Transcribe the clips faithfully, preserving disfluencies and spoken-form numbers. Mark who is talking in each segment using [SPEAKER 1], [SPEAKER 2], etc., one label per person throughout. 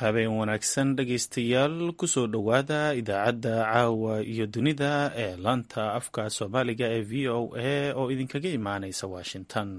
[SPEAKER 1] habeen wanaagsan dhegaystayaal kusoo dhowaada idaacadda caawa iyo dunida ee laanta afka soomaaliga ee v o a oo idinkaga imaanaysa washington.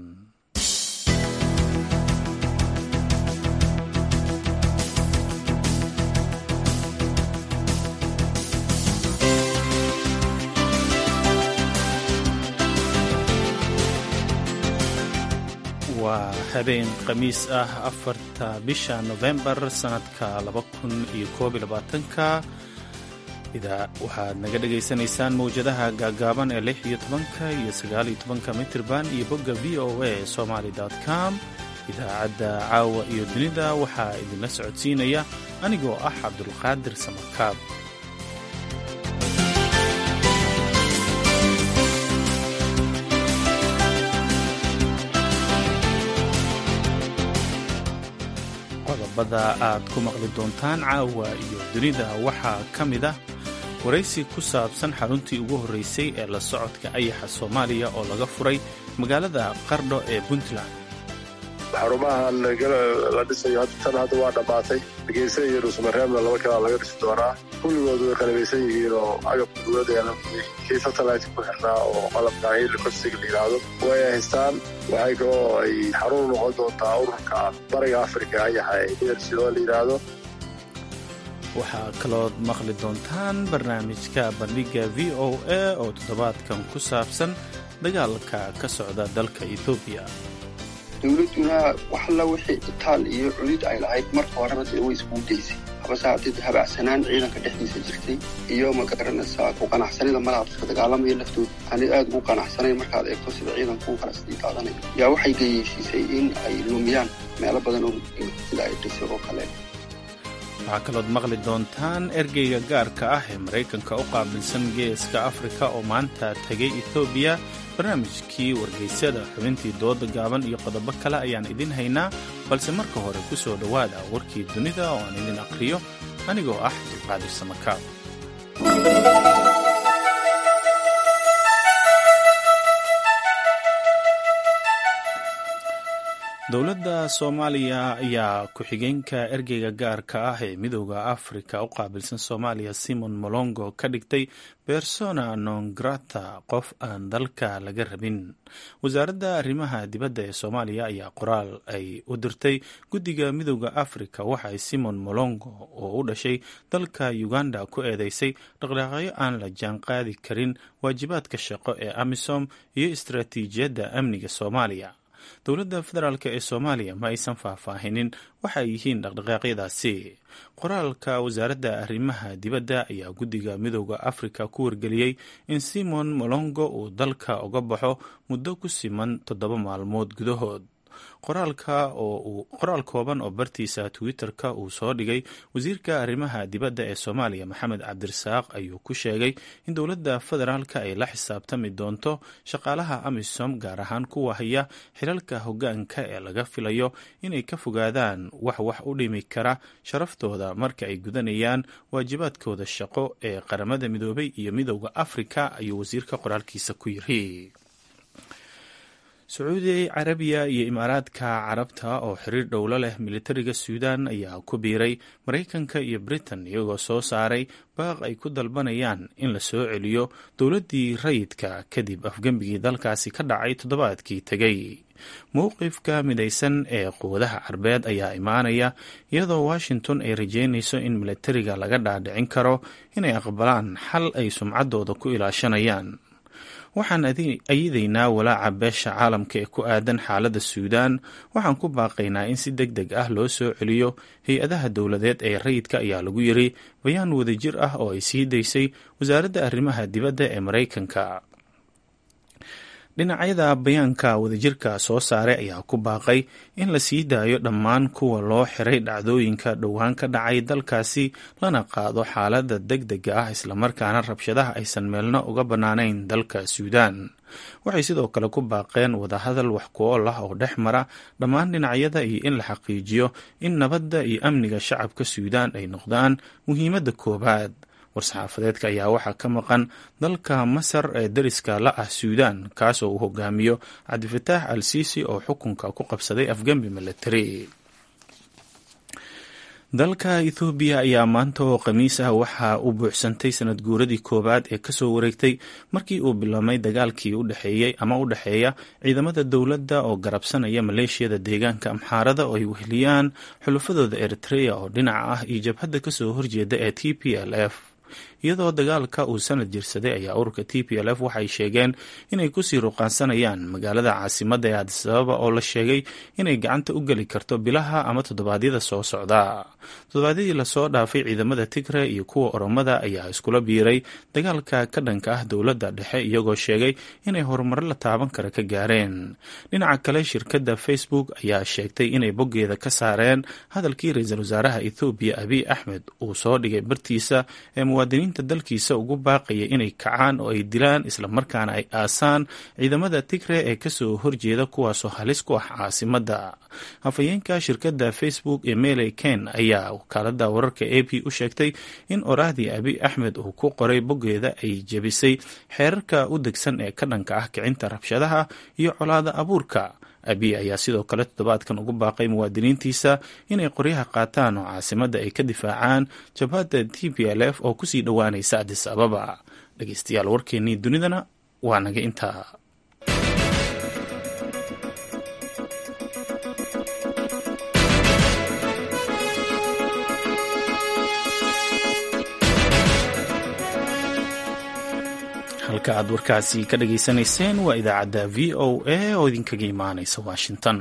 [SPEAKER 1] waa habeen khamiis ah afarta bisha nofembar sanadka laba kun iyo koob iyo labaatanka waxaad naga dhagaysanaysaan mawjadaha gaagaaban ee lix iyo tobanka iyo sagaal iyo tobanka mitirban iyo bogga v o a somaly com. idaacadda caawa iyo dunida waxaa idinla socodsiinaya anigoo ah cabdulqaadir samakaab. qodobada aad ku maqli doontaan caawa iyo dunida waxaa ka mid ah waraysi ku saabsan xaruntii ugu horreysay ee la socodka ayaxa soomaaliya oo laga furay magaalada qardho ee puntland.
[SPEAKER 2] xarumahan la dhisayo tan hadda waa dhammaatay. hargeysa iyo dhuusamareebna laba kalaa laga dhisi doonaa. kulligood way qalabaysan yihiin oo agabka dowladda kii satellite ku xirnaa oo qalabka helicopterka la yidhaahdo way haystaan. waxay kaloo ay xarun noqon doontaa ururka bariga afrika ayaxa ee D R C oo la yidhaahdo.
[SPEAKER 1] waxaa kalood maqli doontaan barnaamijka bandhiga v o a oo toddobaadkan ku saabsan dagaalka ka socda dalka Ethiopia.
[SPEAKER 3] dowladduna wax alla wixii itaal iyo cudud ay lahayd marka horeba dee way iskugu daysay habase haddii habacsanaan ciidanka dhexdiisa jirtay iyo ma garanaysaa ku qanacsanida madaxda dagaalamaya laftooda ani aad ugu qanacsanayn markaad eegto sida ciidanku u kala sii qaadanaya yaa waxay geyeysiisay in ay lumiyaan meelo badan oo sida ay dhisay oo kale.
[SPEAKER 1] waxaa kalood maqli doontaan ergeyga gaarka ah ee maraykanka u qaabilsan geeska afrika oo maanta tegay ethoobiya. barnaamijkii wargeysyada xubintii dooda gaaban iyo qodobo kale ayaan idin haynaa balse marka hore ku soo dhowaada warkii dunida oo aan idin aqriyo anigoo ah cabdulqaadir samakaab. dowladda soomaaliya ayaa ku-xigeenka ergeyga gaarka ah ee midooda afrika u qaabilsan soomaaliya simon molongo ka dhigtay persona non grata, qof aan dalka laga rabin. wasaaradda arrimaha dibadda ee soomaaliya ayaa qoraal ay u dirtay guddiga midooda afrika waxa ay simon molongo oo u dhashay dalka uganda ku eedeysay dhaqdhaqaaqyo aan la jaanqaadi karin waajibaadka shaqo ee amisom iyo istaraatiijiyadda amniga soomaaliya. dowladda federaalk ee soomaaliya ma aysan faahfaahinin waxa ay yihiin dhaqdhaqaaqyadaasi. qoraalka wasaaradda arrimaha dibadda ayaa guddiga midooda afrika ku wargeliyey in simon molongo uu dalka uga baxo muddo ku siman toddoba maalmood gudahood. qoraalka oo qoraal kooban oo bartiisa twitter-ka uu soo dhigay wasiirka arrimaha dibadda ee soomaaliya maxamed cabdirasaaq ayuu ku sheegay in dowladda federaalka ay la xisaabtami doonto shaqaalaha amisom gaar ahaan kuwa haya xilalka hoggaanka ee laga filayo inay ka fogaadaan wax wax u dhimi kara sharaftooda marka ay gudanayaan waajibaadkooda shaqo ee qaramada midoobay iyo midooda afrika ayuu wasiirka qoraalkiisa ku yiri. sacuudi carabiya iyo imaaraadka carabta oo xiriir dhowlo leh militariga suudan ayaa ku biiray maraykanka iyo britain iyagoo soo saaray baaq ay ku dalbanayaan in la soo celiyo dowladdii rayidka kadib afgembigii dalkaasi ka dhacay toddobaadkii tegey. mowqifka midaysan ee quwadaha carbeed ayaa imaanaya iyadoo washington ay rajeynayso in militariga laga dhaadhicin karo inay aqbalaan xal ay sumcaddooda ku ilaashanayaan. waxaan ayadaynaa walaaca beesha caalamka ee ku aadan xaaladda suudaan. waxaan ku baaqaynaa in si deg deg ah loo soo celiyo hay-adaha dowladeed ee rayidka ayaa lagu yiri bayaan wadajir ah oo ay sii daysay wasaaradda arrimaha dibadda ee maraykanka. dhinacyada bayaanka wadajirka soo saaray ayaa ku baaqay in la sii daayo dhammaan kuwa loo xiray dhacdooyinka dhowaan ka dhacay dalkaasi lana qaado xaaladda deg dega ah islamarkaana rabshadaha aysan meelna uga bannaanayn dalka suudaan. waxay sidoo kale ku baaqeen wadahadal wax ku ool ah oo dhex mara dhammaan dhinacyada iyo in la xaqiijiyo in nabadda iyo amniga shacabka suudaan ay noqdaan muhiimadda koowaad. war-saxaafadeedka ayaa waxaa ka maqan dalka masar ee dariska la ah suudaan kaasoo uu hogaamiyo cabdifataax al siisi oo xukunka ku qabsaday afgembi militari. dalka ethoobiya ayaa maanta oo khamiis ah waxaa u buuxsantay sanad guuradii koowaad ee kasoo wareegtay markii uu biloomay dagaalkii u dhexeeyey ama u dhexeeya ciidamada dowladda oo garabsanaya maleeshiyada deegaanka amxaarada oo ay weheliyaan xulufadooda eritrea oo dhinaca ah iyo jabhadda kasoo horjeeda ee t p l f iyadoo dagaalka uu sanad jirsaday ayaa ururka t p l f waxay sheegeen inay kusii ruqaansanayaan magaalada caasimadda ee addis ababa oo la sheegay inay gacanta u geli karto bilaha ama toddobaadyada soo socda toddobaadyadii lasoo dhaafay ciidamada tigre iyo kuwa oromada ayaa iskula biiray dagaalka ka dhanka ah dowladda dhexe iyagoo sheegay inay horumaro la taaban kara ka gaareen dhinaca kale shirkadda facebook ayaa sheegtay inay boggeeda ka saareen hadalkii ra-iisul wasaaraha ethoobiya abiy axmed uu soo dhigay bartiisa ee muwaadiniinta dalkiisa ugu baaqaya inay kacaan oo ay dilaan islamarkaana ay aasaan ciidamada tigre ee kasoo horjeeda kuwaasoo halis ku ah caasimadda hafayeenka shirkadda facebook ee mele ken ayaa wakaalada wararka a p u sheegtay in oraahdii abiy axmed uu ku qoray boggeeda ay jebisay xeerarka u degsan ee ka dhanka ah kicinta rabshadaha iyo colaada abuurka abiy ayaa sidoo kale toddobaadkan ugu baaqay muwaadiniintiisa inay qoryaha qaataan oo caasimadda ay ka difaacaan jabhadda t p l f oo kusii dhowaanaysa addis ababa dhegeystayaal warkeennii dunidana waa naga intaa. halka aad warkaasi ka dhageysanayseen waa idaacadda v o a oo idinkaga imaanaysa washington.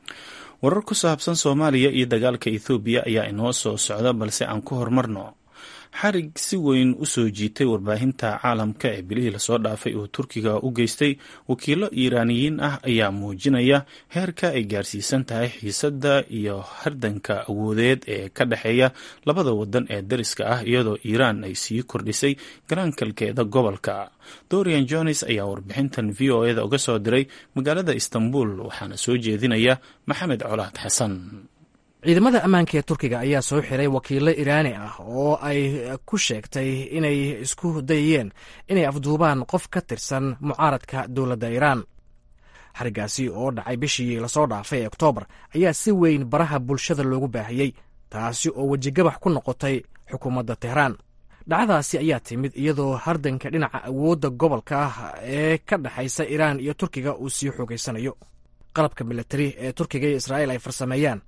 [SPEAKER 1] warar ku saabsan soomaaliya iyo dagaalka ethoobiya ayaa inoo soo socda balse aan ku horumarno xarig si weyn u soo jiitay warbaahinta caalamka ee bilihii lasoo dhaafay oo turkiga u geystay wakiilo iiraaniyiin ah ayaa muujinaya heerka ay gaarsiisan tahay xiisadda iyo hardanka awoodeed ee ka dhexeeya labada wadan ee dariska ah iyadoo iiraan ay sii kordhisay garaankalkeeda gobolka. dorian jones ayaa warbixintan v o eda uga soo diray magaalada istanbul waxaana soo jeedinaya maxamed colaad xasan.
[SPEAKER 4] ciidamada ammaanka ee turkiga ayaa soo xiray wakiilo iiraani ah oo ay ku sheegtay inay isku dayayeen inay afduubaan qof ka tirsan mucaaradka dowladda iiraan. xarigaasi oo dhacay bishii lasoo dhaafay ee oktoobar ayaa si weyn baraha bulshada loogu baahiyey, taasi oo wejigabax ku noqotay xukuumadda tehraan. dhacdaasi ayaa timid iyadoo hardanka dhinaca awoodda gobolka ah ee ka dhexaysa iiraan iyo turkiga uu sii xoogaysanayo. qalabka militari ee turkiga iyo israa'iil ay farsameeyaan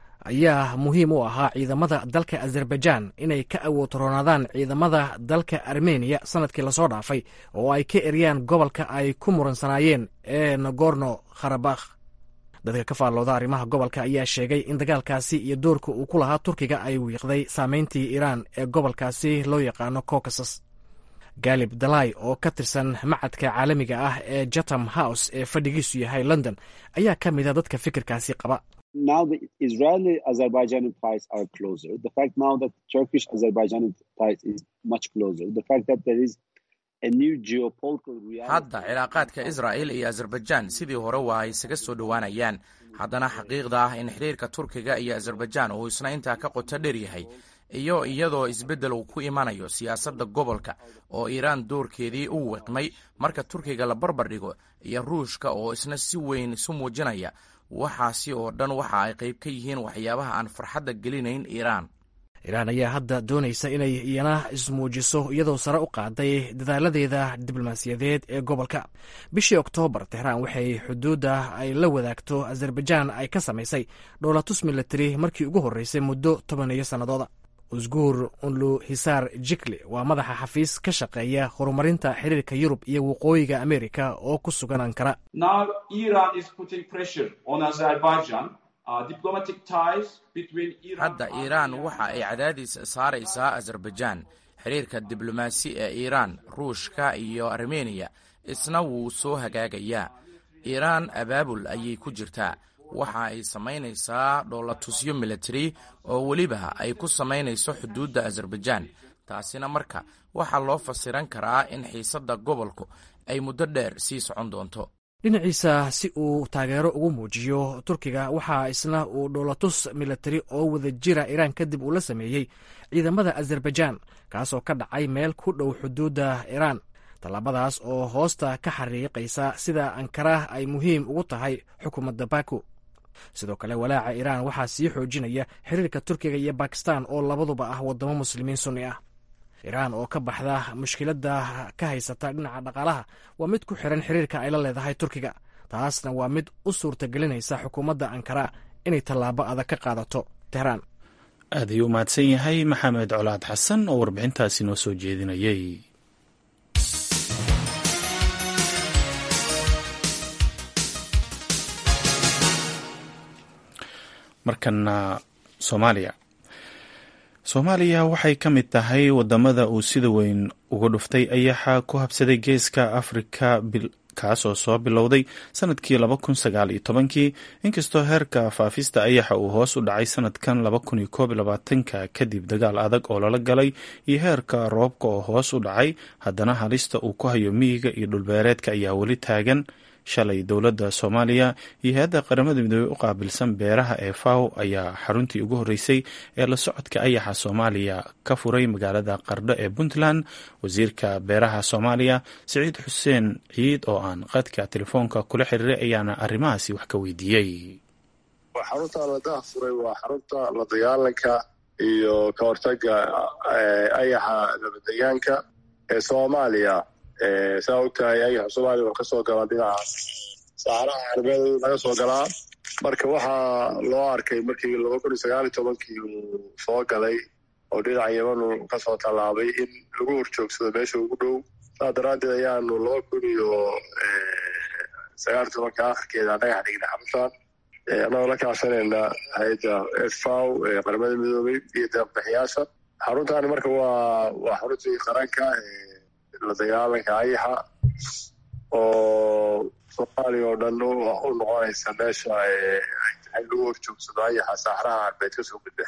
[SPEAKER 4] ayaa muhiim u ahaa ciidamada dalka azerbaijan inay ka awood roonaadaan ciidamada dalka armeniya sanadkii lasoo dhaafay oo ay ka eryaan gobolka ay ku muransanaayeen ee nagorno kharabakh. dadka ka faallooda arrimaha gobolka ayaa sheegay in dagaalkaasi iyo doorka uu ku lahaa turkiga ay wiiqday saameyntii iiraan ee gobolkaasi loo yaqaano caucasus. galib dalai oo ka tirsan macadka caalamiga ah ee chatham house ee fadhigiisu yahay london ayaa ka mida dadka fikirkaasi qaba.
[SPEAKER 5] Now the Israeli-Azerbaijani ties are closer. The fact now that Turkish-Azerbaijani ties is much closer. The fact that there is a new geopolitical reality.
[SPEAKER 6] Hadda cilaaqaadka Israa'iil iyo Azerbaijan sidii hore waa ay isaga soo dhowaanayaan. Haddana xaqiiqda ah in xiriirka Turkiga iyo Azerbaijan uu isna intaa ka qoto dheer yahay, iyo iyadoo isbeddel uu ku imanayo siyaasadda gobolka oo Iiraan doorkeedii u wiiqmay marka Turkiga la barbar dhigo, iyo Ruushka oo isna si weyn isu muujinaya. waxaasi oo dhan waxa ay qayb ka yihiin waxyaabaha aan farxadda gelinayn iiraan.
[SPEAKER 4] iiraan ayaa hadda doonaysa inay iyana ismuujiso iyadoo sare u qaaday dadaaladeeda diblomaasiyadeed ee gobolka. bishii oktoobar tehraan waxay xuduudda ay la wadaagto azerbaijan ay ka samaysay dhoolatus militari markii ugu horreysay muddo toban iyo sannadooda. usguur unlu hisaar jikli waa madaxa xafiis ka shaqeeya horumarinta xiriirka yurub iyo waqooyiga amerika oo ku sugan ankara.
[SPEAKER 6] hadda iiraan waxa ay cadaadis saaraysaa azerbaijan. xiriirka diblomaasi ee iiraan, ruushka iyo armeniya isna wuu soo hagaagayaa. iiraan abaabul ayay ku jirtaa. waxa ay samaynaysaa dhoolatusyo militari oo weliba ay ku samaynayso xuduudda azerbaijan. taasina marka waxaa loo fasiran karaa in xiisadda gobolku ay muddo dheer sii socon doonto.
[SPEAKER 4] dhinaciisa si uu taageero ugu muujiyo turkiga waxaa isna uu dhoolatus militari oo wada jira iiraan kadib uu la sameeyey ciidamada azerbaijan, kaasoo ka dhacay meel ku dhow xuduudda iiraan. tallaabadaas oo hoosta ka xariiqaysa sida ankara ay muhiim ugu tahay xukuumadda baku. sidoo kale walaaca iiraan waxaa sii xoojinaya xiriirka turkiga iyo bakistan oo labaduba ah waddamo muslimiin sunni ah. iiraan oo ka baxda mushkiladda ka haysata dhinaca dhaqaalaha waa mid ku xiran xiriirka ay la leedahay turkiga, taasna waa mid u suurtagelinaysa xukuumadda ankara inay tallaabo adag ka qaadato tehraan.
[SPEAKER 1] aad ayuu u mahadsan yahay maxamed colaad xasan oo warbixintaasi noo soo jeedinayay. markana soomaaliya soomaaliya waxay ka mid tahay wadamada uu sida weyn uga dhuftay ayaxa ku habsaday geeska afrika kaasoo soo bilowday sanadkii laba kun sagaal iyo tobankii, inkastoo heerka faafista ayaxa uu hoos u dhacay sanadkan laba kun iyo koob iyo labaatanka kadib dagaal adag oo lala galay iyo heerka roobka oo hoos u dhacay, haddana halista uu ku hayo miyiga iyo dhulbeereedka ayaa weli taagan. shalay dowladda soomaaliya iyo hay-adda qaramada midoobey u qaabilsan beeraha ee faw ayaa xaruntii ugu horreysay ee la socodka ayaxa soomaaliya ka furay magaalada qardho ee puntland. wasiirka beeraha soomaaliya siciid xuseen ciid oo aan qadka telefoonka kula xiriiray ayaana arrimahaasi wax ka weydiiyey.
[SPEAKER 2] xarunta la dah furay waa xarunta la dagaalanka iyo ka hortaga ayaxa nabaddegaanka ee soomaaliya. saa ogtahay ayaxa soomaaliya wuxuu kasoo galaa dhinaca saxaraha carbeed laga soo galaa, marka waxaa loo arkay markii laba kun iyo sagaal iyo tobankii uu soo galay oo dhinaca yeman uu kasoo tallaabay in lagu horjoogsado meesha ugu dhow. saa daraaddeed ayaanu laba kun iyo sagaal iyo tobanka akhirkeeda dhagax dhignay xaruntan annagoo la kaashanayna hay-adda faw ee qaramada midoobey iyo deeqbixiyaasha. xaruntaani marka waa waa xaruntii qaranka la dagaalanka ayaxa oo soomaaliya oo dhan u noqonaysa meesha ay lagu horjoogsado ayaxa saxraha arbeed kasoo gudba.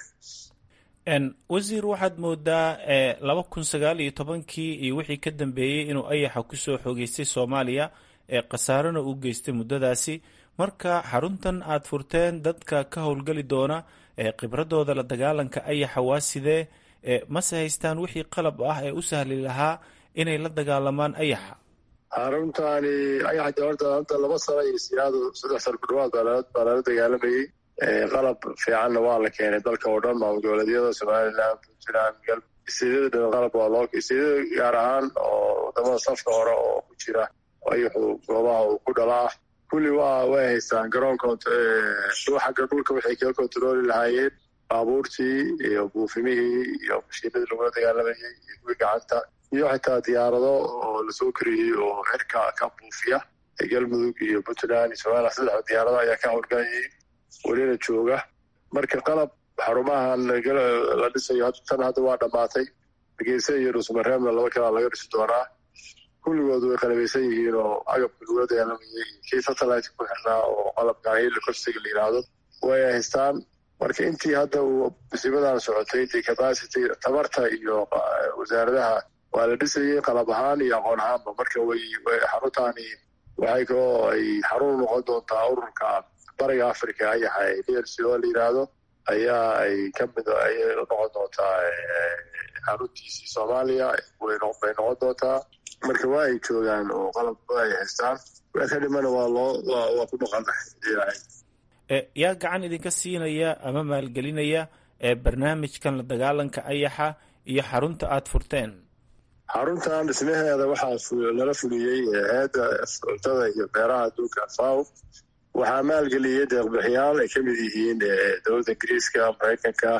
[SPEAKER 1] wasiir, waxaad moodaa laba kun sagaal iyo tobankii iyo wixii ka dambeeyey inuu ayaxa kusoo xoogeystay soomaaliya ee khasaarana u geystay muddadaasi. marka xaruntan aad furteen dadka ka howlgeli doona ee khibradooda la dagaalanka ayaxa waa sidee? mase haystaan wixii qalab ah ee u sahli lahaa inay la dagaalamaan ayaxa?
[SPEAKER 2] xaruntaani ayaxa jawarta hadda laba sano iyo siyaado saddex sano ku dhawaad baa lala dagaalamayey. qalab fiicanna waa la keenay dalka oo dhan, maamul goboleedyada somalilan, puntland, galmudug, istiidyada dhan qalab waa loo istiidyada gaar ahaan oo wadamada safka hore oo ku jira ayaxu goobaha uu ku dhalaa kulli waa way haystaan garoonka xagga dhulka waxay kaga kontarooli lahaayeen baabuurtii iyo buufimihii iyo mashiinadii lagula dagaalamayey iyo kuwii gacanta iyo xitaa diyaarado oo lasoo kariyey oo xirka ka buufiya. galmudug iyo puntland iyo somalilan saddex diyaarado ayaa ka howlgalayay welina jooga. marka qalab xarumahan la dhisayo tan hadda waa dhammaatay. hargeysa iyo dhuusamareebna laba kalaa laga dhisi doonaa. kulligood way qalabaysan yihiin oo agabka lagula dagaalamayay kii satellite ku xirnaa oo qalabka helicopterga la yidhaahdo way haystaan. marka intii hadda uu musiibadan socotay intii capacity tamarta iyo wasaaradaha waa la dhisayay qalab ahaan iyo aqoon ahaanba. marka way xaruntaani waxay kaloo ay xarun noqon doontaa ururka bariga africa ayaxa d l c oo la yidhaahdo ayaa ay ka mid ayay noqon doontaa xaruntiisii soomaaliya way bay noqon doontaa. marka waa ay joogaan oo qalab ay haystaan. waa ka dhimana waa loo waa ku dhaqannahay.
[SPEAKER 1] yaa gacan idinka siinaya ama maalgelinaya ee barnaamijkan la dagaalanka ayaxa iyo xarunta aad furteen?
[SPEAKER 2] xaruntan dhismaheeda waxaa lala fuliyey hay-adda cuntada iyo beeraha adduunka faw. waxaa maalgeliyey deeqbixiyaal ay ka mid yihiin dowladda ingiriiska, maraykanka.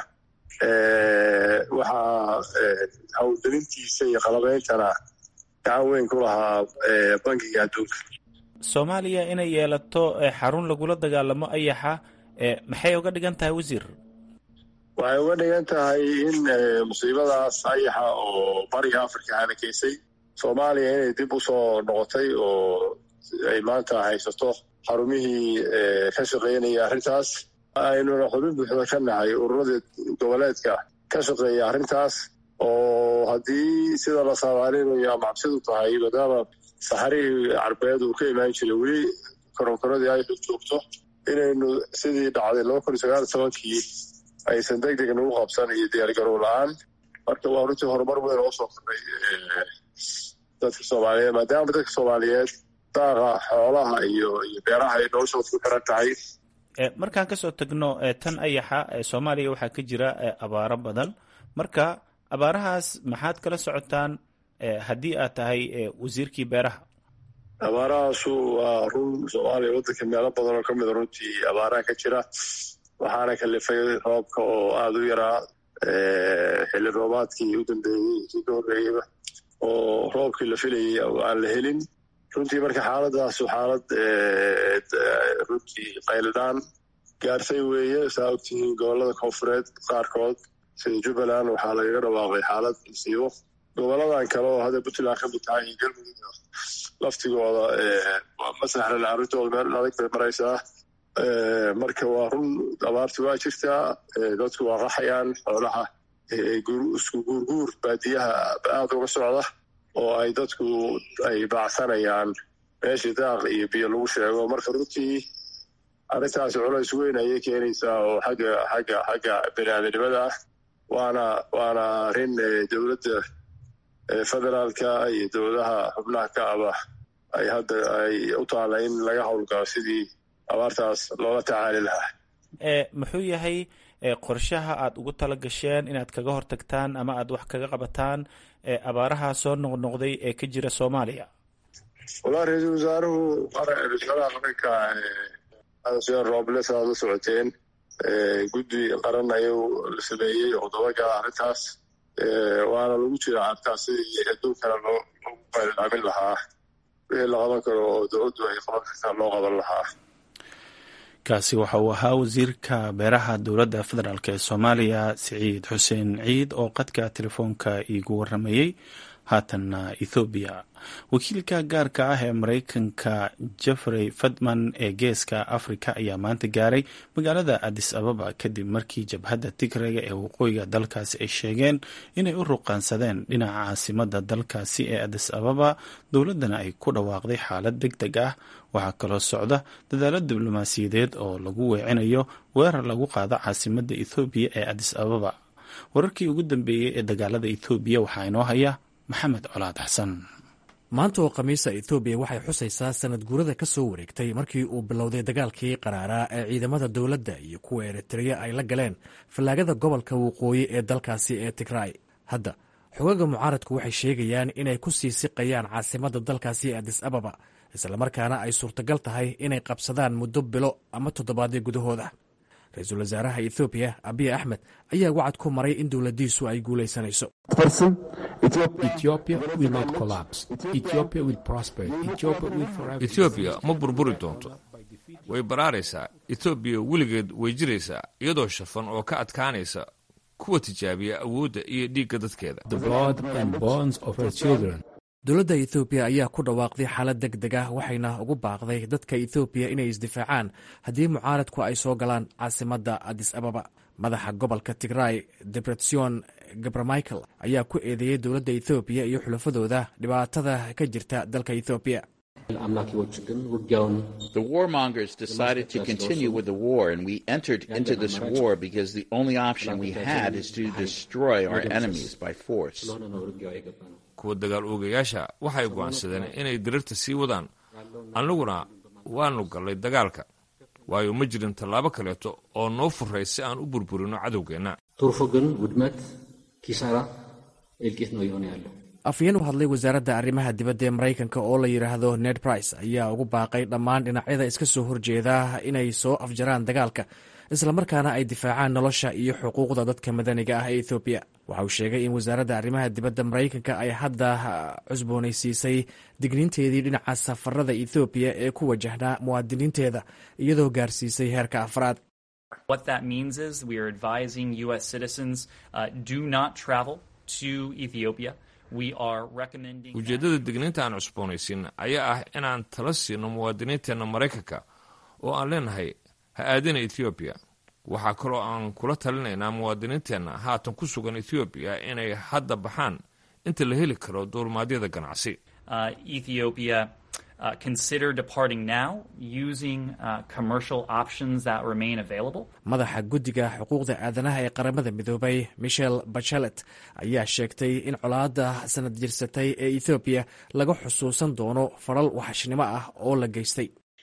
[SPEAKER 2] waxaa howlgelintiisa iyo qalabeyntana gacan weyn ku lahaa bankiga adduunka.
[SPEAKER 1] soomaaliya inay yeelato xarun lagula dagaalamo ayaxa maxay uga dhigan tahay wasiir?
[SPEAKER 2] waxay uga dhigan tahay in musiibadaas ayaxa oo bariga africa halakeysay soomaaliya inay dib usoo noqotay oo ay maanta haysato xarumihii ka shaqeynaya arrintaas. aynuna xubin buuxda ka nahay ururada goboleedka ka shaqeeya arrintaas oo haddii sida la saabaalinayo ama cabsidu tahay maadaama saxarihii carbeed uu ka imaan jiray weli koronkoradii ay joogto inaynu sidii dhacday laba kun iyo sagaal iyo tobankii aysan deg deg nagu qabsan iyo diyaargarow la-aan. marka waa runtii horumar weyn oo soo kordhay dadka soomaaliyeed maadaama dadka soomaaliyeed daaqa xoolaha iyo iyo beeraha ay noloshooda ku xiran tahay.
[SPEAKER 1] markaan kasoo tagno tan ayaxa soomaaliya waxaa ka jira abaaro badan, marka abaarahaas maxaad kala socotaan haddii aad tahay wasiirkii beeraha?
[SPEAKER 2] abaarahaasu waa run, soomaaliya waddanka meelo badan oo ka mida runtii abaaraha ka jira, waxaana kalifay roobka oo aada u yaraa xilli roobaadkii u dambeeyey kii ka horreeyeyba oo roobkii la filayay aan la helin. runtii marka xaaladaasu xaalad runtii qaylidhaan gaartay weeye. saa ogtihiin gobollada koonfureed qaarkood sida jubbaland waxaa lagaga dhawaaqay xaalad masiibo. goboladan kale oo hadda puntland ka mid tahay iyo galmudug laftigooda ma sahlan, arrintooda meel adag bay maraysaa. marka waa run, abaarti waa jirtaa, dadku waa qaxayaan, xoolaha isku guurguur baadiyaha aada uga socda oo ay dadku ay baacsanayaan meeshii daaq iyo biyo lagu sheego. marka runtii arrintaasi culays weyn ayay keenaysaa oo xagga xagga xagga biniaadanimada ah. waana waana arrin dowladda federaalka iyo dowladaha xubnaha ka aba ay hadda ay u taala in laga howlgalo sidii abaartaas loola tacaali lahaa.
[SPEAKER 1] muxuu yahay qorshaha aad ugu tala gasheen inaad kaga hortagtaan ama aad wax kaga qabataan abaaraha soo noqnoqday ee ka jira soomaaliya?
[SPEAKER 2] walahi ra-iisul wasaaruhu wasaaraha qaranka xasan rooble aad la socoteen, guddi qaran ayuu la sameeyey oo dabagala arrintaas, waana lagu jira arrintaas sidii adduunkana loogu qaylidhaamin lahaa, wixii la qaban karo oo dowladdu ay qaban kartaa loo qaban lahaa.
[SPEAKER 1] kaasi waxa uu ahaa wasiirka beeraha dowladda federaalk ee soomaaliya siciid xuseen ciid oo qadka telefoonka iigu waramayey. haatanna ethoobiya, wakiilka gaarka ah ee maraykanka jeffrey fadman ee geeska afrika ayaa maanta gaaray magaalada addis ababa kadib markii jabhadda tigrayga ee waqooyiga dalkaasi ay sheegeen inay u ruqaansadeen dhinaca caasimadda dalkaasi ee addis ababa, dowladdana ay ku dhawaaqday xaalad deg deg ah. waxaa kaloo socda dadaalo diblomaasiyadeed oo lagu weecinayo weerar lagu qaado caasimadda ethoobiya ee addis ababa. wararkii ugu dambeeyey ee dagaalada ethoobiya waxaa inoo haya maxamed colaad xasan.
[SPEAKER 4] maanta oo khamiisa ethoobiya waxay xusaysaa sanad guurada ka soo wareegtay markii uu bilowday dagaalkii qaraaraa ee ciidamada dowladda iyo kuwa eritreya ay la galeen fallaagada gobolka waqooyi ee dalkaasi ee tigray. hadda xogaga mucaaradku waxay sheegayaan inay ku sii siqayaan caasimadda dalkaasi ee addis ababa, islamarkaana ay suurtagal tahay inay qabsadaan muddo bilo ama toddobaadyo gudahooda. ra-iisul wasaaraha ethoobiya abiy axmed ayaa wacad ku maray in dowladdiisu ay guulaysanayso.
[SPEAKER 7] etoobiya ma burburi doonto, way baraaraysaa. etoobiya weligeed way jiraysaa iyadoo shafan oo ka adkaanaysa kuwa tijaabiya awoodda iyo dhiigga dadkeeda.
[SPEAKER 4] dowladda ethoobiya ayaa ku dhawaaqday xaalad deg deg ah, waxayna ugu baaqday dadka ethoobiya inay isdifaacaan haddii mucaaradku ay soo galaan caasimadda addis ababa. madaxa gobolka tigray debretsion gabramichael ayaa ku eedeeyey dowladda ethoobiya iyo xulafadooda dhibaatada ka jirta dalka ethoobiya.
[SPEAKER 8] The warmongers decided to continue with the war, and we entered into this war because the only option we had is to destroy our enemies by force.
[SPEAKER 7] kuwa dagaal oogayaasha waxay go'aansadeen inay dirirta sii wadaan, annaguna waanu gallay dagaalka, waayo ma jirin tallaabo kaleeto oo noo furay si aan u burburino cadowgeenna.
[SPEAKER 4] afyeen u hadlay wasaaradda arrimaha dibadda ee maraykanka oo la yidhaahdo ned price ayaa ugu baaqay dhammaan dhinacyada iska soo horjeeda inay soo afjaraan dagaalka, islamarkaana ay difaacaan nolosha iyo xuquuqda dadka madaniga ah ee ethoobiya. waxa uu sheegay in wasaaradda arrimaha dibadda maraykanka ay hadda cusboonaysiisay digniinteedii dhinaca safarada ethoobiya ee ku wajahnaa muwaadiniinteeda, iyadoo gaarsiisay heerka afraad.
[SPEAKER 9] What that means is we are advising U S citizens uh, do not travel to Ethiopia. We are recommending
[SPEAKER 7] ujeeddada digniinta aan cusboonaysiin ayaa ah inaan tala siino muwaadiniinteenna maraykanka oo aan leenahay ha aadina ethoobiya. waxaa kaloo aan kula talinaynaa muwaadiniinteenna haatan ku sugan ethoobiya inay hadda baxaan inta la heli karo duulimaadyada ganacsi.
[SPEAKER 9] uh, Ethiopia uh, consider departing now using uh, commercial options that remain available.
[SPEAKER 4] madaxa guddiga xuquuqda aadanaha ee qaramada midoobay michelle bachelet ayaa sheegtay in colaadda sanad jirsatay ee ethoobiya laga xusuusan doono falal waxashnimo ah oo la geystay.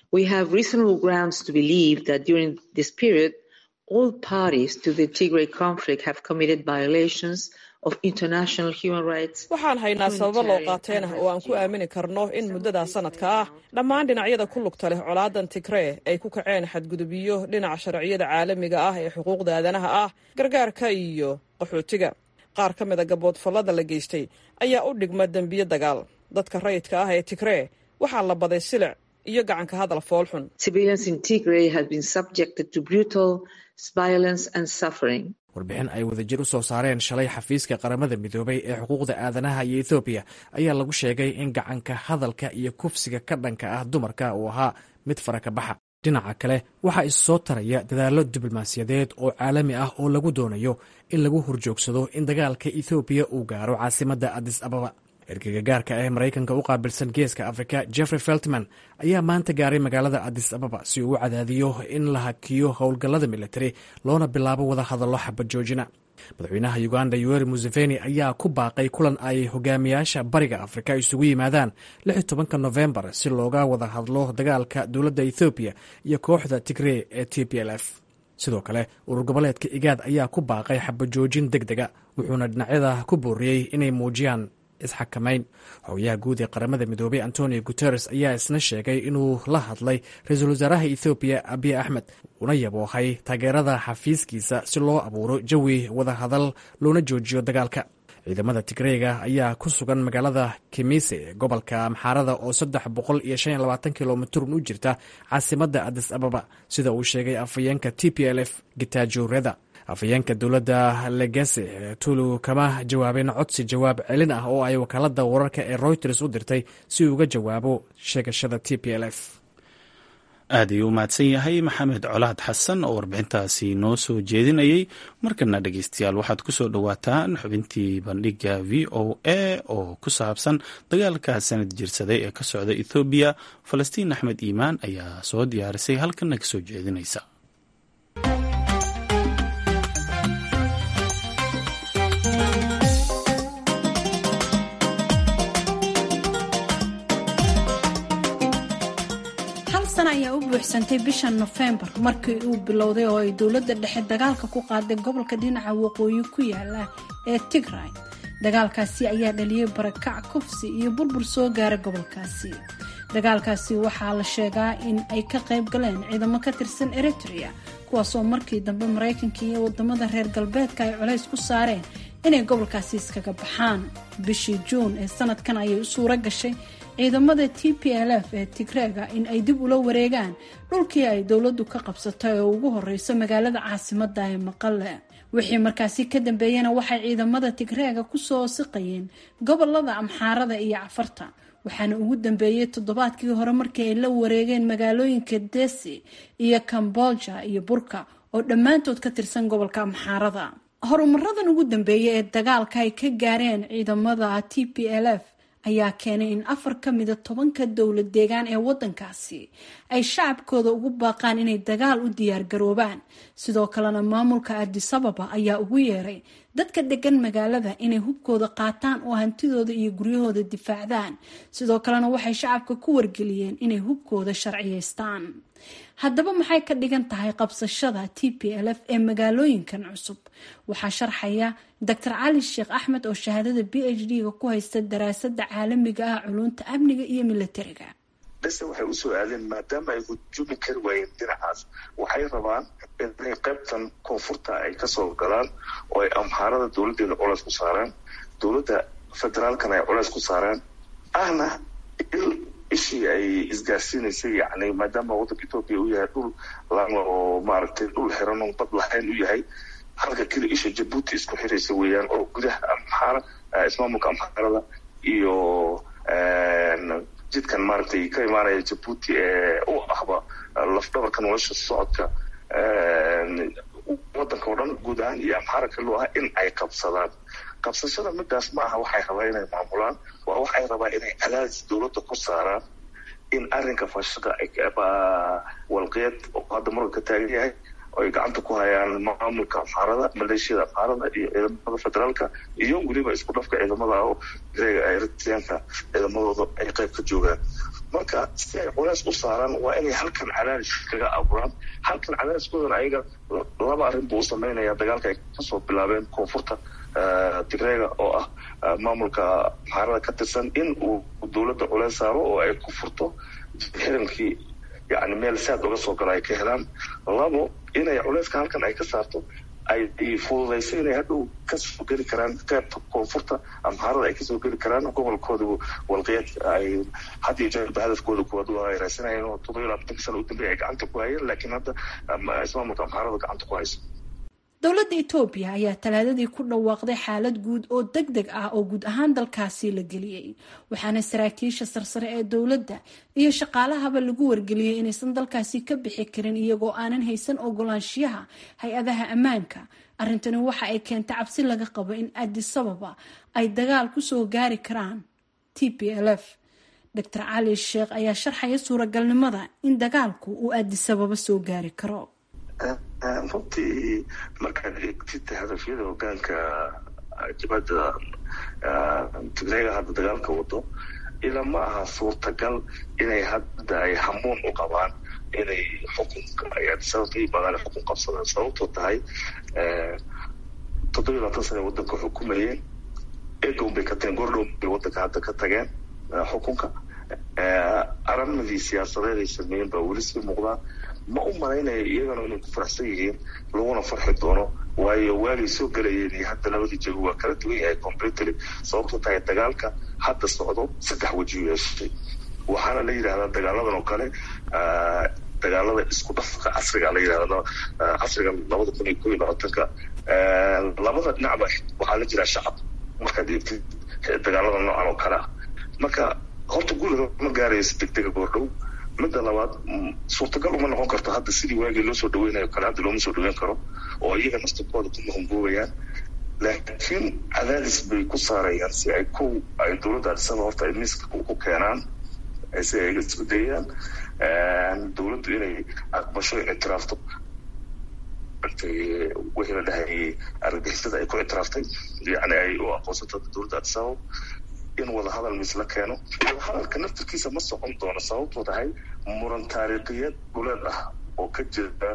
[SPEAKER 10] We have reasonable grounds to believe that during this period, all parties to the Tigray conflict have committed violations of international human rights.
[SPEAKER 11] waxaan haynaa sababo loo qaateen oo aan ku aamini karno in muddada sanadka ah dhammaan dhinacyada ku lugta leh colaadan Tigray ay ku kaceen xadgudubyo dhinaca sharciyada caalamiga ah ee xuquuqda aadanaha ah gargaarka iyo qaxootiga. qaar ka mid ah gaboodfalada la geystay ayaa u dhigma dambiyo dagaal. dadka rayidka ah ee Tigray waxaa la baday silic iyo gacanka hadal foolxun.
[SPEAKER 10] Civilians in Tigray have been subjected to brutal violence and suffering.
[SPEAKER 4] warbixin ay wadajir u soo saareen shalay xafiiska qaramada midoobay ee xuquuqda aadanaha iyo Ethiopia ayaa lagu sheegay in gacanka hadalka iyo kufsiga ka dhanka ah dumarka uu ahaa mid faraka baxa. dhinaca kale waxaa is soo taraya dadaallo diblomaasiyadeed oo caalami ah oo lagu doonayo in lagu horjoogsado in dagaalka Ethiopia uu gaaro caasimadda Addis Ababa. ergeyga gaarka ah ee Mareykanka u qaabilsan geeska Afrika Jeffrey Feltman ayaa maanta gaaray magaalada Addis Ababa si uu u cadaadiyo in la hakiyo howlgallada military loona bilaabo wada hadallo xabad joojina. madaxweynaha Uganda Yoweri Museveni ayaa ku baaqay kulan ay hogaamiyaasha bariga Afrika isugu yimaadaan lix iyo tobanka November si looga wada hadlo dagaalka dowladda Ethiopia iyo kooxda Tigray ee T P L F. sidoo kale urur goboleedka IGAD ayaa ku baaqay xabad joojin degdega wuxuuna dhinacyada ku booriyey inay muujiyaan isxakamayn. howyaha guud ee qaramada midoobay Antonio Guterres ayaa isna sheegay inuu la hadlay ra-iisul wasaaraha Ethiopia Abiy Ahmed una yaboohay taageerada xafiiskiisa si loo abuuro jawi wada hadal loona joojiyo dagaalka. ciidamada Tigrayga ayaa ku sugan magaalada Kimise ee gobolka Amxaarada oo saddex boqol iyo shan iyo labaatan kilomitir u jirta caasimadda Addis Ababa sida uu sheegay afhayeenka T P L F Getachew Reda. afhayeenka dowladda Legacy Tulu kama jawaabeen codsi jawaab celin ah oo ay wakaaladda wararka ee Reuters u dirtay si uu uga jawaabo sheegashada T P L F.
[SPEAKER 1] aad ayuu u mahadsan yahay maxamed colaad xasan oo warbixintaasi noo soo jeedinayay. markana dhegeystayaal waxaad ku soo dhowaataan xubintii bandhiga v o a oo ku saabsan dagaalka sanad jirsaday ee ka socda Ethiopia. Falastiin Axmed Iimaan ayaa soo diyaarisay halkana ka soo jeedinaysa.
[SPEAKER 12] ayaa u buuxsantay bisha November markii uu bilowday oo ay dowladda dhexe dagaalka ku qaaday gobolka dhinaca waqooyi ku yaala ee Tigray. dagaalkaasi ayaa dhaliyay barakac, kufsi iyo burbur soo gaaray gobolkaasi. dagaalkaasi waxaa la sheegaa in ay ka qayb galeen ciidamo ka tirsan Eritrea kuwaasoo markii dambe Mareykanka iyo wadamada reer galbeedka ay culays ku saareen inay gobolkaasi iskaga baxaan. bishii Juun ee sanadkan ayay u suura gashay ciidamada T P L F ee Tigrayga in ay dib ula wareegaan dhulkii ay dowladdu ka qabsatay oo ugu horeysa magaalada caasimadda ee Maqale. wixii markaasi ka dambeeyana waxay ciidamada Tigrayga ku soo siqayeen gobolada Amxaarada iyo Cafarta, waxaana ugu dambeeyay toddobaadkii hore markii ay la wareegeen magaalooyinka Desi iyo Kambolja iyo Burka oo dhammaantood ka tirsan gobolka Amxaarada. horumaradan ugu dambeeyay ee dagaalka ay ka gaareen ciidamada T P L F ayaa keenay in afar ka mid ah tobanka dowlad deegaan ee wadankaasi ay shacabkooda ugu baaqaan inay dagaal u diyaar garoobaan. sidoo kalena maamulka Addis Ababa ayaa ugu yeeray dadka degan magaalada inay hubkooda qaataan oo hantidooda iyo guryahooda difaacdaan. sidoo kalena waxay shacabka ku wargeliyeen inay hubkooda sharciyeystaan. haddaba maxay ka dhigan tahay qabsashada T P L F ee magaalooyinkan cusub? waxaa sharxaya Doctor Cali Sheekh Axmed oo shahaadada B H D-ga ku haysta daraasadda caalamiga ah culunta amniga iyo militariga.
[SPEAKER 13] base waxay u soo aadeen maadaama ay hujumi kari waayeen dhinacaas, waxay rabaan inay qaybtan koonfurta ay kasoo galaan oo ay Amxaarada dowladeeda culays ku saaraan, dowladda federaalkana ay culays ku saaraan. ahna ishii ay isgaarsiinaysay yacni maadaama waddanka Ethiopia uu yahay dhul lama oo maaragtay dhul xiran oo bad lahayn u yahay, halka kale isha Djibouti isku xiraysa weeyaan oo gudaha Amxaara ismaamulka Amxaarada iyo jidkan maaragtay ka imaanaya Djibouti ee u ahba lafdhabarka nolosha socodka waddanka oo dhan guud ahaan iyo Amxaara kale ah in ay qabsadaan. qabsashada midaas ma aha waxay rabaan inay maamulaan, waa waxay rabaan inay cadaadis dowladda ku saaraan in arrinka fashada ay walqeed oo hadda marka ka taagan yahay oo ay gacanta ku hayaan maamulka Amxaarada, maleeshiyada Amxaarada iyo ciidamada federaalka iyo weliba isku dhafka ciidamada oo Eritreanka ciidamadooda ay qayb ka joogaan. marka si ay culays u saaraan waa inay halkan cadaadis kaga abuuraan. halkan cadaadiskoodan ayaga laba arrin buu u sameynaya dagaalka ay kasoo bilaabeen koonfurta Tigreega oo ah maamulka maxaarada ka tirsan in uu dowladda culays saaro oo ay ku furto xirinkii yani meel saad uga soo gala ay ka helaan. labo inay culayska halkan ay ka saarto ay fududayso inay hadhow kasoo geli karaan qaybta koonfurta amxaarada ay kasoo geli karaan gobolkooda walqiyad ay had iyo jeer hadafkooda kuwaad ay raasanayeen oo todoba iyo labaatan sano u dambeeyay ay gacanta ku hayeen laakiin hadda ismaamulka amxaarada gacanta ku hayso.
[SPEAKER 12] dowladda Itoobiya ayaa talaadadii ku dhawaaqday xaalad guud oo degdeg ah oo guud ahaan dalkaasi la geliyay waxaana saraakiisha sarsare ee dowladda iyo shaqaalahaba lagu wargeliyay inaysan dalkaasi ka bixi karin iyagoo aanan haysan ogolaanshiyaha hay-adaha ammaanka. arrintani waxa ay keentay cabsi laga qabo in Addis Ababa ay dagaal ku soo gaari karaan T P L F. Doctor Cali Sheekh ayaa sharxaya suuragalnimada in dagaalku uu Addis Ababa soo gaari karo.
[SPEAKER 13] runtii markaad eegtid hadafyada hogaanka jabhadda Tigreega hadda dagaalka wado ila ma aha suurtagal inay hadda ay hamuun u qabaan inay xukunka ay Addis Ababa ka yimaadaan xukun qabsadaan. sababtoo tahay toddoba iyo labaatan sano waddanka xukumayeen eegoon bay ka tageen goordhow bay waddanka hadda ka tageen xukunka. aramadii siyaasadeed ay sameeyeen baa weli sii muuqdaa. ma u malaynayo iyagana inay ku faraxsan yihiin laguna farxi doono waayo waagay soo galayeen iyo hadda labadii jago waa kala duwan yahay completely. sababtoo tahay dagaalka hadda socdo saddex waji u yeeshay waxaana la yidhahdaa dagaaladan oo kale dagaalada isku dhafka casriga la yidhahda casriga labada kun iyo kow iyo labaatanka labada dhinacba waxaa la jiraa shacab markaad eegtid dagaalada noocan oo kale ah. marka horta guulaga ma gaarayo si degdega goordhow. midda labaad suurtagal uma noqon karto hadda sidii waagii loo soo dhaweynayo kale hadda looma soo dhaweyn karo oo iyaga naftirkooda ku mahumbuubayaan laakiin cadaadis bay ku saarayaan si ay kow ay dowladda Addis Ababa horta ay miiska ku keenaan si ay isku dayaan dowladdu inay aqbasho ictiraafto wixii la dhahay argagixisada ay ku ictiraaftay yani ay u aqoonsato dowladda Addis Ababa in wada hadal misla keeno. wada hadalka naftirkiisa ma socon doono sababtoo tahay muran taariikhiyeed guleed ah oo ka jira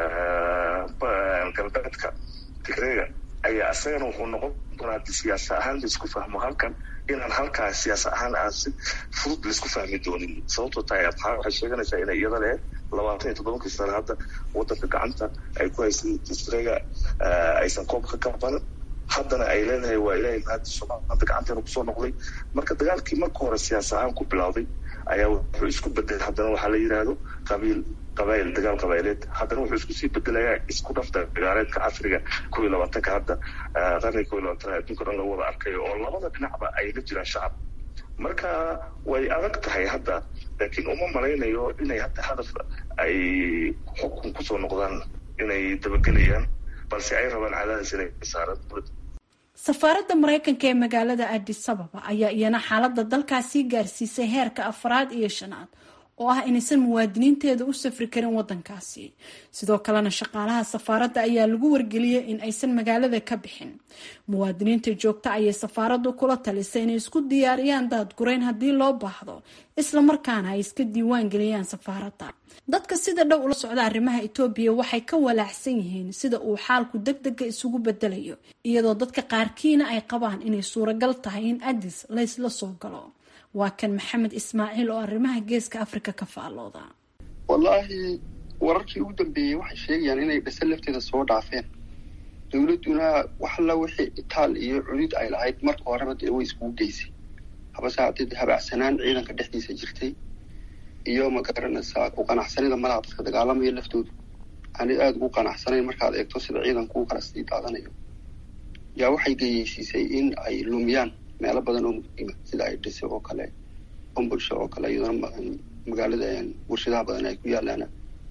[SPEAKER 13] galbeedka Tigreega ayaa isagana wuxuu noqon doonaa haddii siyaasa ahaan laisku fahmo halkan inaan halkaa siyaasa ahaan aan si fudud laisku fahmi doonin. sababtoo tahay abxaar waxay sheeganaysaa inay iyada lehed labaatan iyo toddobankii sano hadda waddanka gacanta ay ku haysay Tigreega aysan koobka ka badan haddana ay leedahay waa ilaahay mahadiiso hadda gacanteena kusoo noqday. marka dagaalkii marka hore siyaasa ahaan ku bilowday ayaa wuxuu isku bedelay haddana waxaa la yidhaahdo qabiil qabaayil dagaal qabaayileed haddana wuxuu isku sii bedelayaa isku dhafta dagaaleedka casriga kow iyo labaatanka hadda qarniga kow iyo labaatan adduunka dhan lagu wada arkayo oo labada dhinacba ay la jiraan shacab. marka way adag tahay hadda laakiin uma malaynayo inay hadda hadaf ay xukun kusoo noqdaan inay dabagelayaan balse ay rabaan cadaadis inay saaraan dowladda.
[SPEAKER 12] safaaradda Mareykanka ee magaalada Addis Ababa ayaa iyana xaaladda dalkaasi gaarsiisay heerka afraad iyo shanaad oo ah inaysan muwaadiniinteeda u safri karin wadankaasi. sidoo kalena shaqaalaha safaaradda ayaa lagu wargeliyay in aysan magaalada ka bixin. muwaadiniinta joogta ayay safaaraddu kula talisay inay isku diyaariyaan daadgurayn haddii loo baahdo isla markaana ay iska diiwaan geliyaan safaaradda. dadka sida dhow ula socda arrimaha Itoobiya waxay ka walaacsan yihiin sida uu xaalku degdega isugu bedelayo iyadoo dadka qaarkiina ay qabaan inay suuragal tahay in Addis la isla soo galo. waa kan Maxamed Ismaaciil oo arrimaha geeska Afrika ka faalooda.
[SPEAKER 3] wallaahi wararkii ugu dambeeyay waxay sheegayaan inay dhasal lafteeda soo dhaafeen dowladuna wax la wixii itaal iyo cunid ay lahayd marka horeba dee way isku geysay habase haddii habacsanaan ciidanka dhexdiisa jirtay iyo ma garanaysaa ku qanacsanida malaha dadka dagaalamaya laftoodu ani aada ugu qanacsanayn markaad eegto sida ciidanku u kala sii daadanayo yaa waxay geyeysiisay in ay lumiyaan meelo badan oo muhiima sida ay dhisay oo kale umbulsho oo kale iyadana magaalada warshadaha badan ay ku yaalaan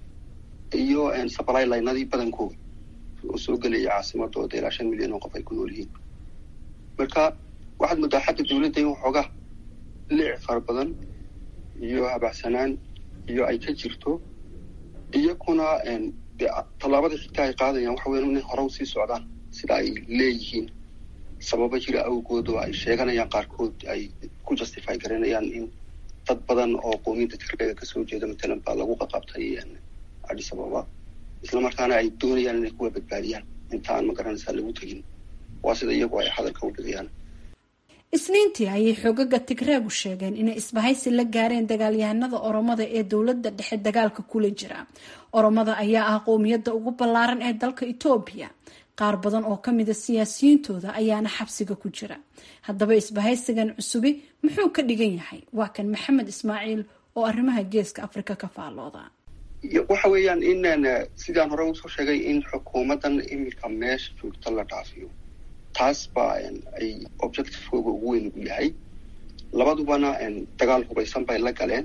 [SPEAKER 3] iyo supply line-adii badankooda oo soo gelaya caasimadooda ilaa shan milyan oo qof ay ku nool yihiin. marka waxaad moodaa xagga dowladda in waxoogaa liic fara badan iyo habacsanaan iyo ay ka jirto iyakuna tallaabada xigta ay qaadayaan waxa weya inay hore usii socdaan sida ay leeyihiin sababa jira awgood oo ay sheeganayaan qaarkood ay ku justify garanayaan in dad badan oo qoomiyadda Tigreega kasoo jeeda matalan baa lagu qaqabtay Addis Ababa isla markaana ay doonayaan inay kuwa badbaadiyaan inta aan magaranaysaa lagu tegin waa sida iyagu ay hadalka u dhigayaan.
[SPEAKER 12] Isniintii ayay xogaga Tigreegu sheegeen inay isbahaysi la gaareen dagaalyahanada Oromada ee dowladda dhexe dagaalka kula jira. Oromada ayaa ah qoomiyadda ugu ballaaran ee dalka Itoobiya. qaar badan oo ka mid ah siyaasiyiintooda ayaana xabsiga ku jira. Haddaba isbahaysigan cusubi muxuu ka dhigan yahay? Waa kan Maxamed Ismaaciil oo arrimaha Geeska Afrika ka faalooda.
[SPEAKER 3] waxa weeyaan in sidaan hore usoo sheegay in xukuumadan iminka meesha joogta la dhaafiyo taas baa ay objective-kooga ugu weyn u yahay. labadubana dagaal hubaysan bay la galeen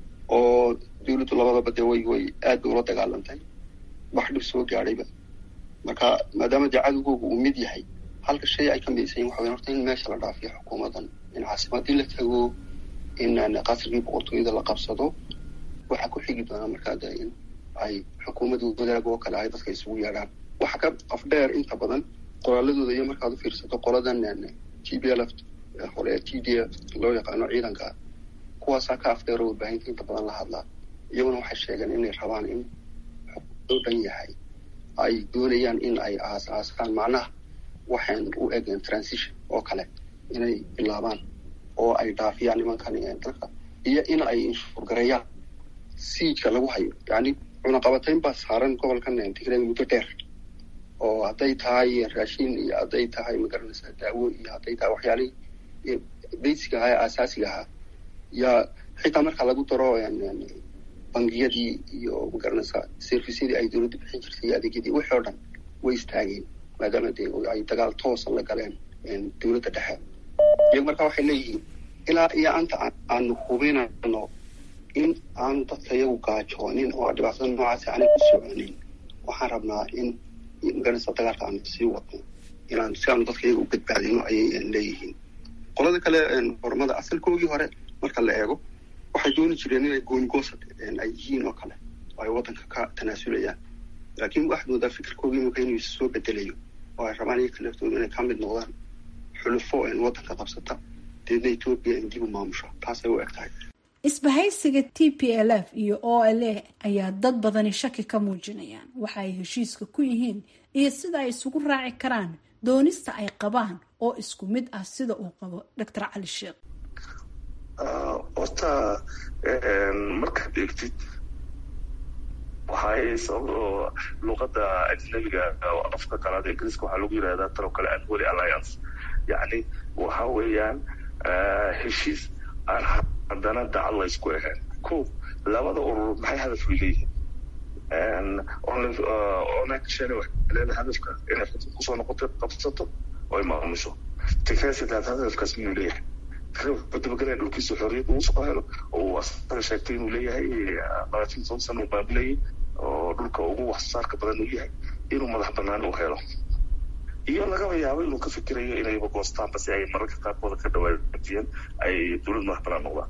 [SPEAKER 3] oo dawladdu labadaba dee way way aad ula dagaalantay wax dhib soo gaadhayba. marka maadaama cadowgooga uu mid yahay halka shay ay ka midaysan waxa weeyaan horta in meesha la dhaafiyo xukuumadan in caasimadii la tago in qasrigii boqortooyada la qabsado waxa ku xigi doona markaa dee in ay xukuumaddu wadaag oo kale ay dadka isugu yeedhaan. waxa ka afdheer inta badan qoraaladooda iyo markaad u fiirsato qoladan T B L F hore T D F loo yaqaano ciidanka kuwaasaa ka afdheer oo warbaahinta inta badan la hadlaa. iyaguna waxay sheegeen inay rabaan in xukuumaddu dhan yahay ay doonayaan in ay aas-aasaan macnaha waxaan u egeen transition oo kale inay bilaabaan oo ay dhaafiyaan nimankan dalka iyo in ay inshurgareeyaan siijka lagu hayo. yani cunaqabatayn baa saaran gobolkan Tigreega muddo dheer oo hadday tahay raashin iyo hadday tahay magaranaysaa daawo iyo hadday tahay waxyaalihii basiga ahaa aasaasiga ahaa yaa xitaa marka lagu daro bangiyadii iyo magaranaysaa servisyadii ay dawladdu bixin jirtay iyo adeegyadii wixii oo dhan way istaageen maadaama dee ay dagaal toosan la galeen dawladda dhexe. iyagu marka waxay leeyihiin ilaa iyo anta aanu hubinayno in aanu dadka iyagu gaajoonin oo dhibaatada noocaasi aanay ku soconin waxaan rabnaa in magaranaysaa dagaalka aanu sii wadno inaan si aanu dadka iyaga u badbaadino ayay leeyihiin. qolada kale horumada asalkoogii hore marka la eego waxay dooni jireen inay goonigoosad ay yihiin oo kale oo ay waddanka ka tanaasulayaan. laakiin waxaad moodaa fikirkoogii iminka inuu soo bedelayo oo ay rabaan iyaga laftooda inay ka mid noqdaan xulufo waddanka qabsata deedna Etoobiya in dib u maamusho taasay u eg tahay.
[SPEAKER 12] isbahaysiga T P L F iyo O L A ayaa dad badani shaki ka muujinayaan waxa ay heshiiska ku yihiin iyo sida ay isugu raaci karaan doonista ay qabaan oo isku mid ah sida uu qabo Doctor Cali Sheekh.
[SPEAKER 13] horta markaad eegtid waxay sababto luqadda ajnabiga oo afka kalaad ingiriiska waxaa lagu yidhahdaa talo kale unholy alliance. yacni waxa weeyaan heshiis aan haddana daacad la isku ahayn. ko labada urur maxay hadaf u leeyihiin online shane waxay leedahay hadafka inay kusoo noqoto qabsato oo ay maamusho. tikreesidaas hadafkaas inuu leeyahay badbagalaya dhulkiisa xorriyad uu soo helo oo asaga sheegtay inuu leeyahay labaatan toban sano uu maamulayay oo dhulka ugu waxsaarka badan uu yahay inuu madax banaan u helo. iyo lagaba yaabo inuu ka fikirayo inayba goostaanba si ay mararka qaarkooda ka dhawaajiyeen ay dawlad madax banaan noqdaan.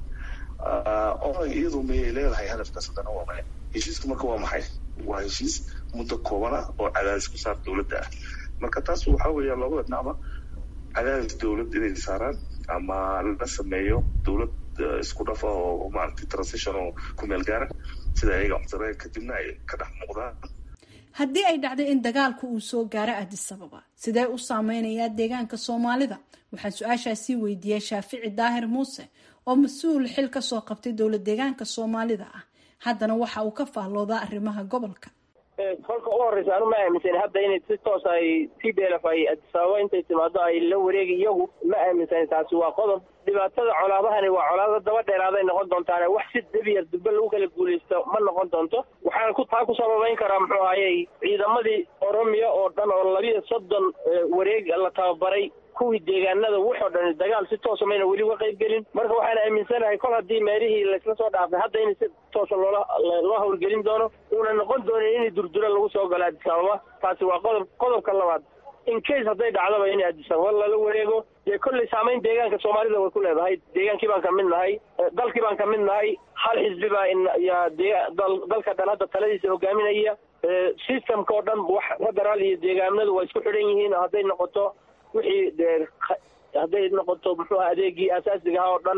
[SPEAKER 13] oo iyadu mayay leedahay hadafkaas haddana waa maya. heshiiska marka waa maxay? waa heshiis muddo kooban ah oo cadaadis ku saar dawladda ah. marka taas waxaa weeyaan labada dhinacba cadaadis dawlad inay saaraan ama la sameeyo dawlad isku dhafa oo maaragtay transition oo ku meel gaara sida ayaga codsadeen kadibna ay ka dhex muuqdaan.
[SPEAKER 12] haddii ay dhacday in dagaalku uu soo gaaro Addis Ababa sidee u saameynayaa deegaanka Soomaalida? waxaan su-aashaasi weydiiyay Shaafici Daahir Muuse oo mas-uul xil ka soo qabtay dowlad deegaanka Soomaalida ah haddana waxa uu ka faalloodaa arrimaha gobolka.
[SPEAKER 14] kolka ugu horreysa anu ma aaminsan hadda inay si toos ay T B L F ay Addis Ababa intay timaado ay la wareegi iyagu ma aaminsan. taasi waa qodob. dhibaatada colaadahani waa colaado daba dheeraaday noqon doontaan wax si dabiya dubbe lagu kala guulaysto ma noqon doonto. waxaan ku taa ku sababayn karaa muxuu ahayey ciidamadii Oromiya oo dhan oo labiyo soddon wareeg la tababaray kuwii deegaanada wuxuu dhan dagaal si toos mayna weli uga qayb gelin. marka waxaan aaminsanahay kol haddii meelihii laysla soo dhaafay hadda in si toos loola loo hawlgelin doono una noqon doono in durdura lagu soo galo Addis Ababa. taasi waa qodob. qodobka labaad in case hadday dhacdaba in Addis Ababa lala wareego dee kolley saamayn deegaanka Soomaalida way ku leedahay. deegaankii baan ka mid nahay, dalkii baan ka mid nahay. hal xisbi baa in yaa dalka dhan hadda taladiisa hogaaminaya. systemka oo dhan wax federaal iyo deegaanadu waa isku xidhan yihiin. hadday noqoto wixii dee hadday noqoto muxuu adeegii asaasiga ah oo dhan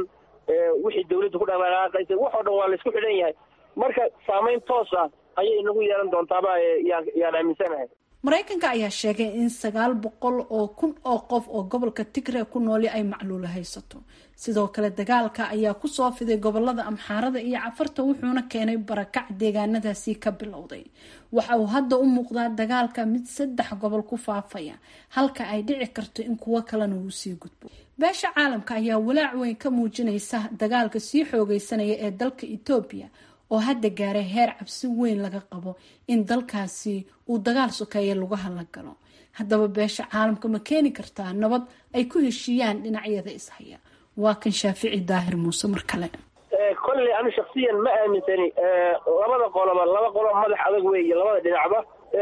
[SPEAKER 14] wixii dawladdu ku dhaqaaqaysay wax oo dhan waa la isku xidhan yahay marka saamayn toos ah ayay inagu yeelan doontaaba yaan aaminsanahay.
[SPEAKER 12] maraykanka ayaa sheegay in sagaal boqol oo kun oo qof oo gobolka Tigray ku nooli ay macluul haysato. sidoo kale dagaalka ayaa ku soo fiday gobolada Amxaarada iyo Cafarta wuxuuna keenay barakac deegaanadaasi ka bilowday. waxa uu hadda u muuqdaa dagaalka mid saddex gobol ku faafaya halka ay dhici karto in kuwa kalena uu sii gudbo. beesha caalamka ayaa walaac weyn ka muujinaysa dagaalka sii xoogaysanaya ee dalka Itoobiya oo hadda gaaray heer cabsi weyn laga qabo in dalkaasi uu dagaal sokeeye lagu halagalo. haddaba beesha caalamka ma keeni kartaa nabad ay ku heshiiyaan dhinacyada ishaya? waa kan Shaafici Daahir Muuse mar kale.
[SPEAKER 14] kolley anu shakhsiyan ma aaminsani labada qoloba laba qolob madax adag weeye labada dhinacba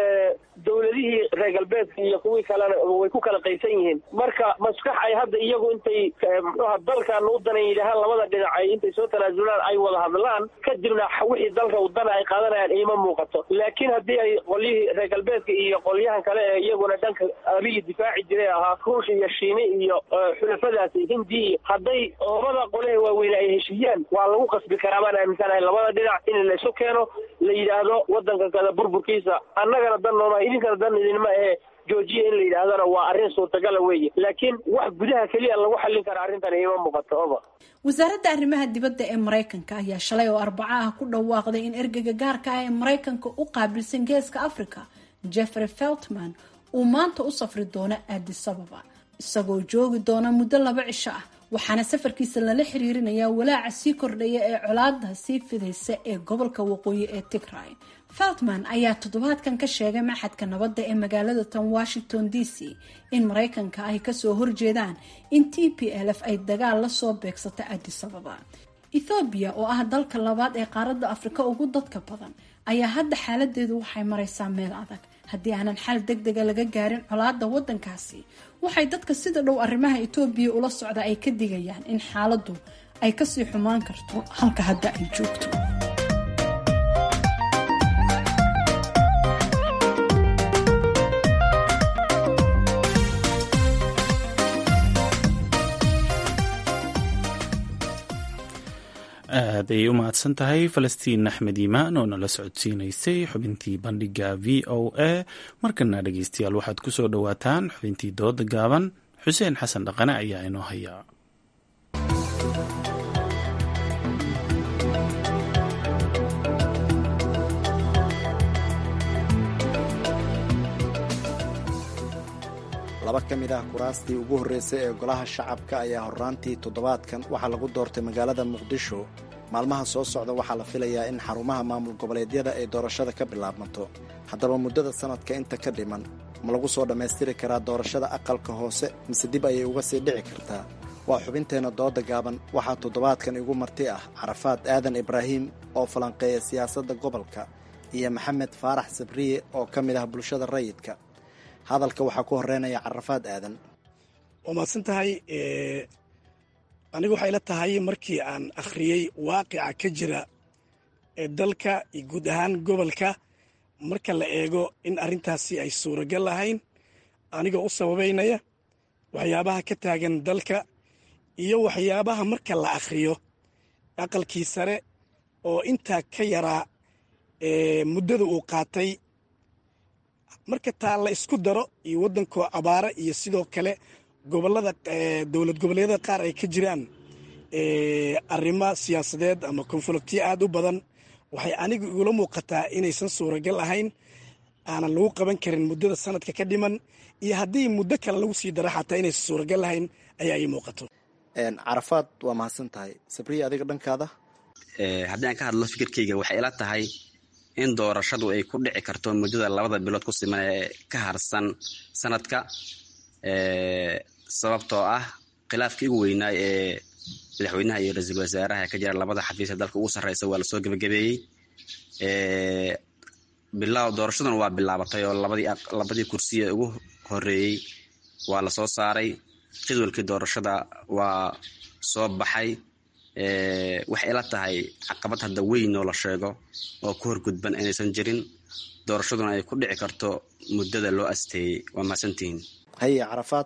[SPEAKER 14] dawladihii reer galbeedka iyo kuwii kalena way ku kala qaysan yihiin marka maskax ay hadda iyagu intay muxuuha dalkan u danan yidhaahaan labada dhinac ay intay soo tanaasulaan ay wada hadlaan kadibna wixii dalka wadana ay qaadanayaan iima muuqato laakiin haddii ay qolyihii reer galbeedka iyo qolyahan kale ee iyaguna dhanka abiyi difaaci jiray ahaa ruush iyo shiine iyo xulafadaasi hindi hadday labada qole waaweyn ay heshiiyaan waa lagu qasbi karaa baan aaminsanahay labada dhinac in la isu keeno la yidhaahdo wadanka kada burburkiisa annagana dan nooma idinkana dan idinma ahe joojiya in la yidhaahdana waa arrin suurtagala weeye laakiin wax gudaha keliya lagu xallin kara arrintan iima muuqato oba.
[SPEAKER 12] wasaaradda arrimaha dibadda ee Maraykanka ayaa shalay oo Arbaca ah ku dhawaaqday in ergeyga gaarka ah ee Maraykanka u qaabilsan Geeska Afrika Jeffrey Feltman uu maanta u safri doono Addis Ababa isagoo joogi doona muddo laba cisho ah waxaana safarkiisa lala xiriirinayaa walaaca sii kordhaya ee colaadda sii fidaysa ee gobolka waqooyi ee Tigray. Feltman ayaa toddobaadkan ka sheegay maxadka nabadda ee magaalada tan Washington D C in Maraykanka ay kasoo horjeedaan in T P L F ay dagaal la soo beegsato Addis Ababa. Ethiopia oo ah dalka labaad ee qaaradda Afrika ugu dadka badan ayaa hadda xaaladeedu waxay maraysaa meel adag haddii aanan xal degdeg ah laga gaarin colaadda wadankaasi. waxay dadka sida dhow arrimaha Ethiopia ula socda ay ka digayaan in xaaladdu ay ka sii xumaan karto halka hadda ay joogto.
[SPEAKER 1] aad ay u mahadsan tahay Falastiin Axmed Iimaan oo nala socodsiinaysay xubintii bandhiga V O A. markana dhegeystayaal waxaad ku soo dhawaataan xubintii dooda gaaban. Xuseen Xasan Dhaqane ayaa inoo haya.
[SPEAKER 15] laba ka mid ah kuraastii ugu horreysay ee golaha shacabka ayaa horraantii toddobaadkan waxaa lagu doortay magaalada muqdisho. maalmaha soo socda waxaa la filayaa in xarumaha maamul goboleedyada ay doorashada ka bilaabmato. haddaba muddada sanadka inta ka dhiman ma lagu soo dhammaystiri karaa doorashada aqalka hoose mise dib ayay uga sii dhici kartaa? waa xubinteenna dooda gaaban. waxaa toddobaadkan igu marti ah Carafaad Aadan Ibraahim oo falanqeeya siyaasadda gobolka iyo Maxamed Faarax Sabriye oo ka mid ah bulshada rayidka. hadalka waxaa ku horeynaya Carafaad Aadan.
[SPEAKER 16] waa mahadsan tahay. anigu waxay la tahay markii aan akhriyey waaqica ka jira ee dalka iyo guud ahaan gobolka marka la eego in arrintaasi ay suuragal lahayn anigoo u sababaynaya waxyaabaha ka taagan dalka iyo waxyaabaha marka la akhriyo aqalkii sare oo intaa ka yaraa muddada uu qaatay marka taa la isku daro iyo waddankoo abaara iyo sidoo kale gobolada dowlad goboleedyada qaar ay ka jiraan arrimo siyaasadeed ama konfliktiyo aad u badan waxay anigu igula muuqataa inaysan suuragal ahayn aanan lagu qaban karin muddada sanadka ka dhiman iyo haddii muddo kale lagu sii daro xataa inaysan suuragal lahayn ayaa ii muuqato.
[SPEAKER 15] Carafaad waa mahadsan tahay. Sabriye adiga dhankaada?
[SPEAKER 17] haddii aan ka hadlo fikirkayga waxay ila tahay in doorashadu ay ku dhici karto muddada labada bilood ku siman ee ka harsan sanadka sababtoo ah khilaafkii ugu weynaa ee madaxweynaha iyo ra-iisul wasaaraha ka jira labada xafiis ee dalka ugu sarreysa waa lasoo gebagabeeyey. bilaaw doorashadan waa bilaabatay oo labadii labadii kursi ee ugu horeeyey waa lasoo saaray. jadwalkii doorashada waa soo baxay. waxay ila tahay caqabad hadda weyn oo la sheego oo ku horgudban inaysan jirin doorashaduna ay ku dhici karto muddada loo asteeyey. waa mahadsantihiin.
[SPEAKER 15] haye Carafaad.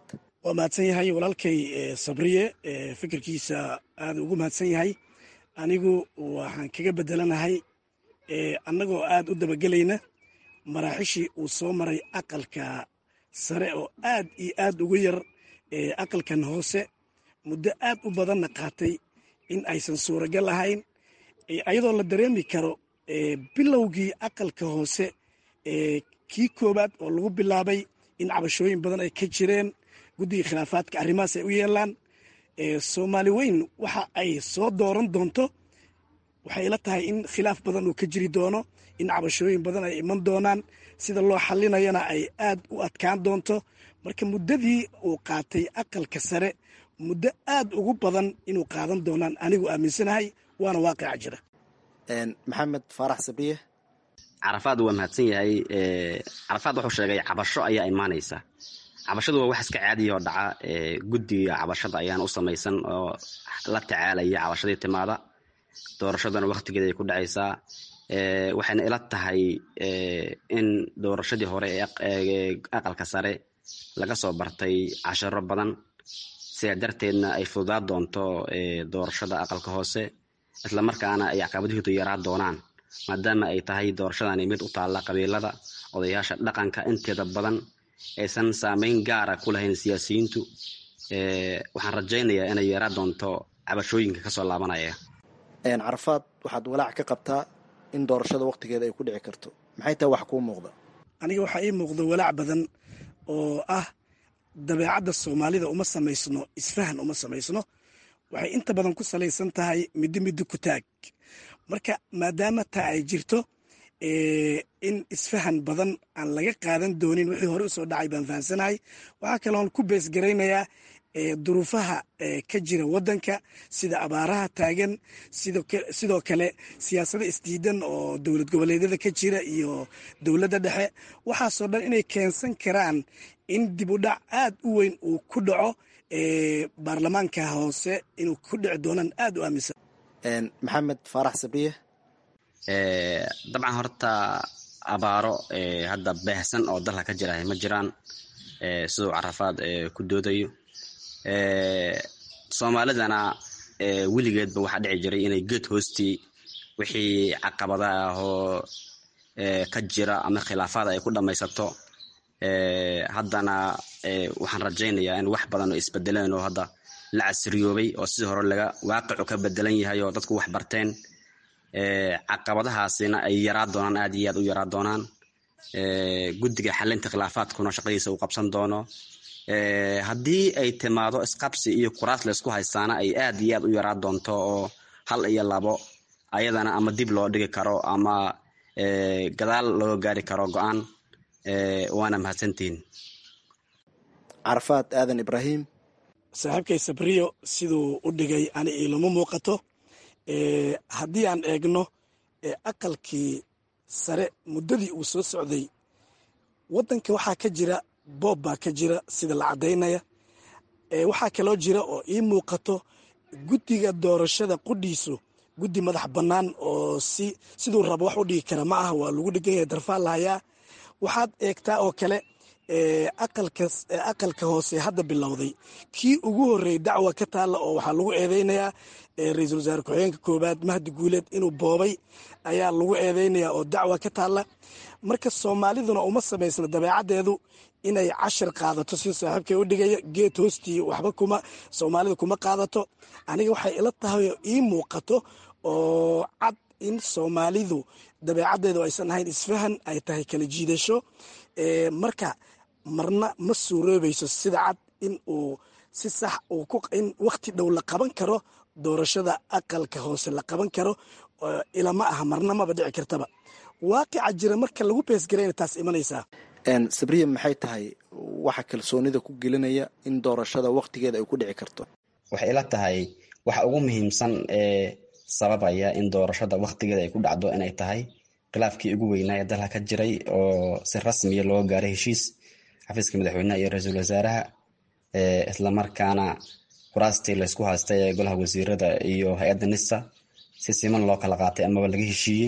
[SPEAKER 16] waa mahadsan yahay walaalkay sabriye fikirkiisa aada ugu mahadsan yahay. anigu waxaan kaga bedelanahay annagoo aada u dabagelayna maraaxishii uu soo maray aqalka sare oo aad iyo aad ugu yar aqalkan hoose muddo aad u badanna qaatay in aysan suuragal ahayn, ayadoo la dareemi karo bilowgii aqalka hoose kii koowaad oo lagu bilaabay in cabashooyin badan ay ka jireen, guddiga khilaafaadka arrimahaas ay u yeelaan. soomaali weyn waxa ay soo dooran doonto waxay ila tahay in khilaaf badan uu ka jiri doono, in cabashooyin badan ay iman doonaan, sida loo xalinayana ay aad u adkaan doonto. marka muddadii uu qaatay aqalka sare muddo aad ugu badan inuu qaadan doonaan anigu aaminsanahay, waana waaqica jira.
[SPEAKER 15] maxamed faarax sabriye.
[SPEAKER 17] carafaad waa mahadsan yahay. carafaad wuxuu sheegay cabasho ayaa imaanaysa. cabashadu waa wax iska caadiya oo dhaca. guddiga cabashada ayaan u samaysan oo la tacaalaya cabashadii timaada. doorashadana waktigeeda ay ku dhacaysaa. waxayna ila tahay in doorashadii hore ee aqalka sare laga soo bartay casharo badan, sidaa darteedna ay fududaa doonto doorashada aqalka hoose, islamarkaana ay caqabadahoodu yaraa doonaan, maadaama ay tahay doorashadani mid u taalla qabiilada, odayaasha dhaqanka inteeda badan aysan saameyn gaara ku lahayn siyaasiyiintu. waxaan rajaynayaa inay yaraa doonto cabashooyinka kasoo laabanaya.
[SPEAKER 15] carafaad, waxaad walaac ka qabtaa in doorashada waktigeeda ay ku dhici karto, maxay tahay wax kuu muuqda?
[SPEAKER 16] aniga waxaa ii muuqda walaac badan oo ah dabeecadda soomaalida uma samaysno isfahan, uma samaysno. waxay inta badan ku salaysan tahay middo middo ku taag. marka maadaama taa ay jirto in isfahan badan aan laga qaadan doonin wixii hore usoo dhacay baan fahamsanahay. waxaa kaloon ku beesgaraynayaa duruufaha ka jira waddanka, sida abaaraha taagan, sidoo kale siyaasado isdiidan oo dowlad goboleedyada ka jira iyo dowladda dhexe. waxaasoo dhan inay keensan karaan in dib u dhac aad u weyn uu ku dhaco baarlamaanka hoose, inuu ku dhici doonaan aad u aaminsan.
[SPEAKER 15] maxamed faarax sabriye.
[SPEAKER 17] dabcan horta abaaro hadda baahsan oo dalka ka jira ma jiraan siduu carafaad ku doodayo. soomaalidana weligeedba waxaa dhici jiray inay geed hoostii wixii caqabada ah oo ka jira ama khilaafaad ay ku dhammaysato. haddana waxaan rajaynayaa in wax badan oo isbedeleen oo hadda la casriyoobay oo sidii hore laga waaqicu ka bedelan yahay oo dadku wax barteen. caqabadahaasina ay yaraa doonaan, aad iyo aad u yaraa doonaan. guddiga xalinta khilaafaadkuna shaqadiisa uu qabsan doono. haddii ay timaado isqabsi iyo kuraas laysku haystaana ay aad iyo aad u yaraa doonto oo hal iyo labo ayadana ama dib loo dhigi karo ama gadaal loo gaari karo go-aan. waana mahadsantihiin.
[SPEAKER 15] carafaad aadan ibraahim.
[SPEAKER 16] saaxiibkay sabriyo siduu u dhigay ani ilama muuqato. haddii aan eegno aqalkii sare muddadii uu soo socday, waddanka waxaa ka jira boob baa ka jira sida la caddaynaya. waxaa kaloo jira oo ii muuqato guddiga doorashada qudhiisu guddi madax bannaan oo si siduu rabo wax u dhigi kara ma aha, waa lagu dhigan yahay, darfaa lahayaa. waxaad eegtaa oo kale aqalka hoose hadda bilowday, kii ugu horreeyey dacwa ka taalla oo waxaa lagu eedeynayaa ra-iisul wasaare ku-xigeenka koowaad mahdi guuleed inuu boobay ayaa lagu eedeynayaa oo dacwa ka taalla. marka soomaaliduna uma samaysna dabeecaddeedu inay cashir qaadato sida saaxiibkay u dhigaya, geed hoostii waxba kuma soomaalida kuma qaadato. aniga waxay ila tahay oo ii muuqato oo cad in soomaalidu dabeecaddeedu aysan ahayn isfahan, ay tahay kala jiidasho. marka marna ma suuroobayso sida cad in uu si sax in wakti dhow la qaban karo doorashada aqalka hoose la qaban karo. ilama aha, marna maba dhici kartaba. waaqica jira marka lagu beesgarayna taas imanaysaa.
[SPEAKER 15] sabriye, maxay tahay waxa kalsoonida ku gelinaya in doorashada waktigeeda ay ku dhici karto?
[SPEAKER 17] waxay ila tahay waxa ugu muhiimsan ee sababaya in doorashada waktigeeda ay ku dhacdo inay tahay khilaafkii ugu weynaa ee dalka ka jiray oo si rasmiya loo gaaray heshiis xafiiska madaxweynaha iyo ra-iisul wasaaraha, islamarkaana kuraastii laysku haystay ee golaha wasiirada iyo hay-adda nisa si siman loo kala qaatay amaba laga heshiiyey.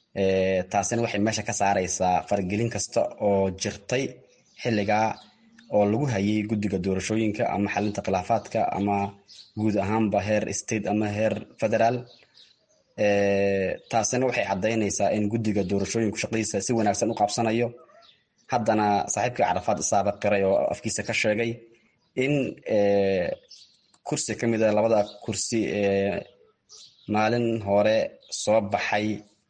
[SPEAKER 17] taasina waxay meesha ka saaraysaa faragelin kasta oo jirtay xilligaa oo lagu hayay guddiga doorashooyinka ama xalinta khilaafaadka ama guud ahaanba heer state ama heer federaal. taasina waxay caddaynaysaa in guddiga doorashooyinku shaqadiisa si wanaagsan u qabsanayo. haddana saaxiibkii carafaad isaaba qiray oo afkiisa ka sheegay in kursi ka mid a labada kursi ee maalin hore soo baxay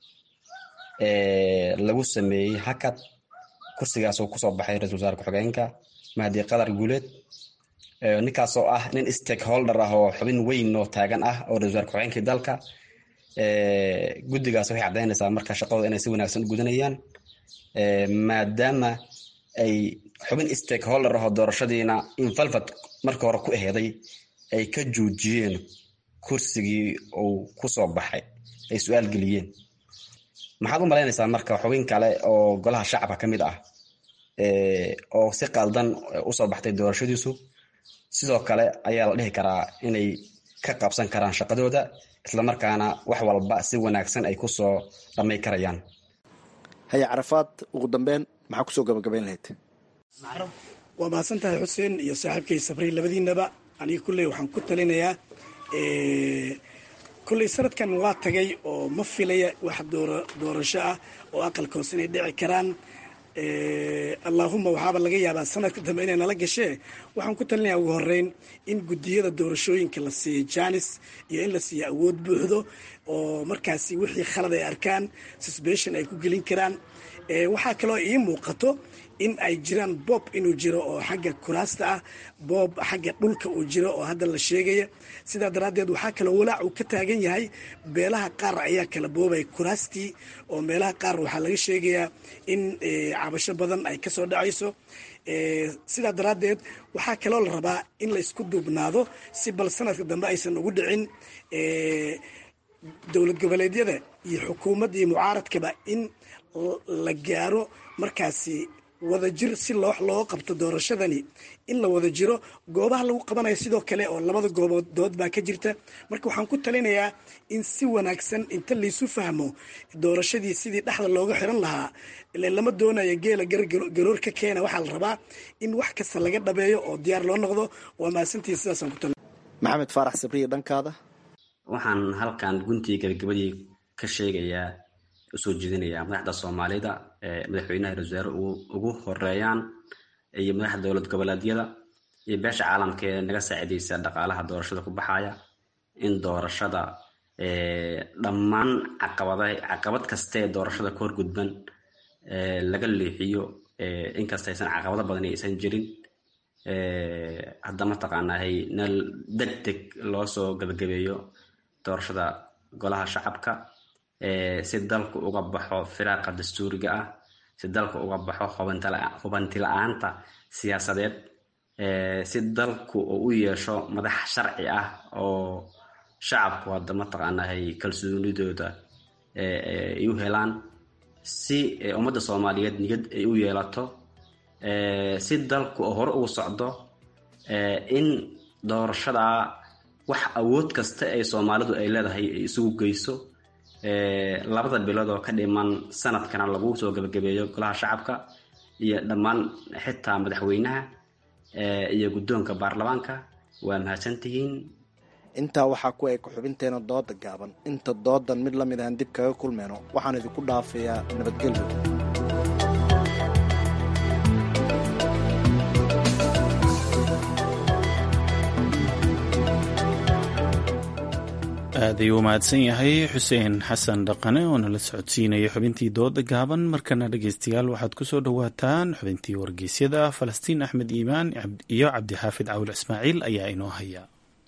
[SPEAKER 17] lagu sameeyey hakad. kursigaasoo kusoo baxay ra-isul wasaare ku-xigeenka Mahdi Qadar Guuleed, ninkaasoo ah nin stakeholder ah oo xubin weyn oo taagan ah oo ra-isul wasaare ku-xigeenkii dalka. guddigaas waxay caddaynaysaa marka shaqadooda inay si wanaagsan u gudanayaan, maadaama ay xubin stakeholder ah oo doorashadiina invalvad marka hore ku aheeday ay ka joojiyeen kursigii uu kusoo baxay, ay su-aal geliyeen. maxaad u malaynaysaa marka xubin kale oo golaha shacabka ka mid ah oo si qaldan usoo baxtay doorashadiisu, sidoo kale ayaa la dhihi karaa inay ka qabsan karaan shaqadooda, islamarkaana wax walba si wanaagsan ay kusoo dhamay karayaan.
[SPEAKER 15] haya carafaad, ugu dambeyn maxaa kusoo gabagabayn lahayd?
[SPEAKER 16] waa mahadsan tahay xuseen iyo saaxiibkay sabriil labadiinaba. aniga kulley waxaan ku talinayaa kulley sanadkan waa tagay oo ma filaya wax doorasho ah oo aqalka hoose inay dhici karaan. allaahuma waxaaba laga yaabaa sanadka dambe inay nala gashee. waxaan ku talinayaa ugu horeyn in guddiyada doorashooyinka la siiyo janis iyo in la siiyo awood buuxdo oo markaasi wixii khalad ay arkaan suspension ay ku gelin karaan. waxaa kaloo ii muuqato in ay jiraan boob inuu jiro oo xagga kuraasta ah, boob xagga dhulka uu jiro oo hadda la sheegaya. sidaa daraaddeed waxaa kaloo walaac uu ka taagan yahay beelaha qaar ayaa kala boobay kuraastii, oo meelaha qaar waxaa laga sheegayaa in cabasho badan ay kasoo dhacayso. sidaa daraaddeed waxaa kaloo la rabaa in la isku duubnaado si bal sanadka dambe aysan ugu dhicin dowlad goboleedyada iyo xukuumadda iyo mucaaradkaba in la gaaro markaasi wada jir si loo loo qabto doorashadani, in la wada jiro goobaha lagu qabanayo sidoo kale oo labada goobood dood baa ka jirta. marka waxaan ku talinayaa in si wanaagsan inta laysu fahmo doorashadii sidii dhexda looga xiran lahaa. ileen lama doonayo geela garoor ka keena, waxaa la rabaa in wax kasta laga dhabeeyo oo diyaar loo noqdo. waa mahadsantihi, sidaasaan ku talin.
[SPEAKER 15] maxamed faarax sabriye, dhankaada?
[SPEAKER 17] waxaan halkan guntii gabagabadii ka sheegayaa, usoo jeedinayaa madaxda soomaalida, madaxweynaha ra-isul wasaare ugu horeeyaan, iyo madaxda dowlad goboleedyada iyo beesha caalamka ee naga saacidaysa dhaqaalaha doorashada ku baxaya, in doorashada dhammaan caqabada caqabad kastaee doorashada ka horgudban laga leexiyo, inkasta aysan caqabado badan aysan jirin. hadda mataqaanahay nal degdeg loo soo gabagabeeyo doorashada golaha shacabka, si dalku uga baxo firaaqa dastuuriga ah, si dalku uga baxo hubanti la-aanta siyaasadeed, si dalku uu u yeesho madax sharci ah oo shacabku hadda mataqaanahay kalsoonidooda ay u helaan, si ummadda soomaaliyeed niyad ay u yeelato, si dalku oo hore ugu socdo, in doorashada wax awood kasta ee soomaalidu ay leedahay ay isugu geyso. labada bilood oo ka dhiman sanadkana lagu soo gabagabeeyo golaha shacabka iyo dhammaan xitaa madaxweynaha iyo guddoonka baarlamaanka. waa mahadsantihiin.
[SPEAKER 15] intaa waxaa ku eg xubinteena dooda gaaban. inta doodan mid lamid ahan dib kaga kulmeyno, waxaan idinku dhaafayaa nabadgelyo.
[SPEAKER 1] aad ayuu u mahadsan yahay xuseen xasan dhaqane oo nala socodsiinaya xubintii dooda gaaban. markana dhegeystayaal waxaad ku soo dhowaataan xubintii wargeysyada. falastiin axmed iimaan iyo cabdixaafid cawil ismaaciil ayaa inoo haya.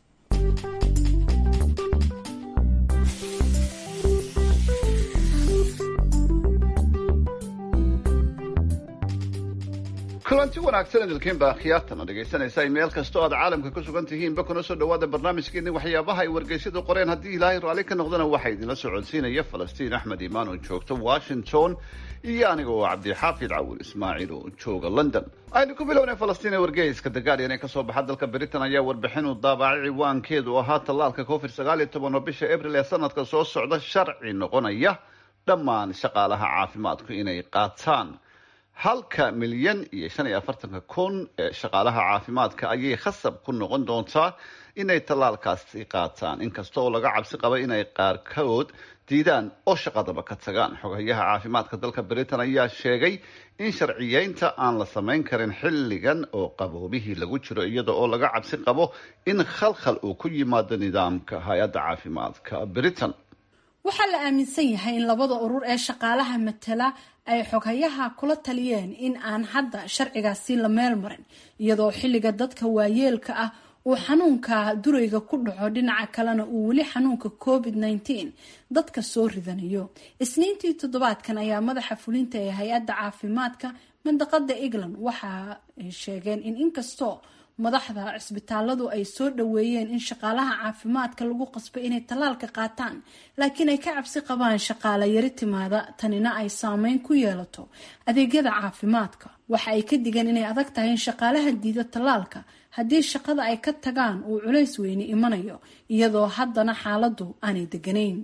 [SPEAKER 18] kulanti wanaagsan idilkiinba khiyaartana dhegaysanaysa meel kastoo aad caalamka ku sugan tihiinba kuna soo dhawaada barnaamijkeeni waxyaabaha ay wargeysyadu qoreen. haddii ilaahay raalli ka noqdana waxaa idinla socodsiinaya falastiin axmed iimaan oo joogta washington iyo aniga oo cabdixaafid cawil ismaaciil oo jooga london. aynu ku bilownay falastiin ee wargeyska The Guardian ee kasoo baxa dalka Britain ayaa warbixin u daabacay ciwaankeedu ahaa tallaalka covid sagaal iyo toban oo bisha abril ee sanadka soo socda sharci noqonaya dhammaan shaqaalaha caafimaadku inay qaataan. halka milyan iyo shan iyo afartanka kun ee shaqaalaha caafimaadka ayay khasab ku noqon doontaa inay tallaalkaasi qaataan inkasta oo laga cabsi qaba inay qaarkood diidaan oo shaqadaba ka tagaan. xogayaha caafimaadka dalka Britain ayaa sheegay in sharciyeynta aan la samayn karin xilligan oo qaboobihii lagu jiro iyada oo laga cabsi qabo in khalkhal uu ku yimaado nidaamka hay-adda caafimaadka Britain.
[SPEAKER 12] waxaa la aaminsan yahay in labada urur ee shaqaalaha matala ay xoghayaha kula taliyeen in aan hadda sharcigaasi la meel marin iyadoo xilliga dadka waayeelka ah uu xanuunka durayga ku dhaco dhinaca kalena uu weli xanuunka covid nineteen dadka soo ridanayo. isniintii toddobaadkan ayaa madaxa fulinta ee hay-adda caafimaadka mandaqada England waxa ay sheegeen in inkastoo madaxda cisbitaaladu ay soo dhaweeyeen in shaqaalaha caafimaadka lagu qasbo inay tallaalka qaataan, laakiin ay ka cabsi qabaan shaqaale yari timaada tanina ay saameyn ku yeelato adeegyada caafimaadka. waxa ay ka digeen inay adag tahay in shaqaalaha diida tallaalka haddii shaqada ay ka tagaan uu culays weyni imanayo iyadoo haddana xaaladu aanay deganayn.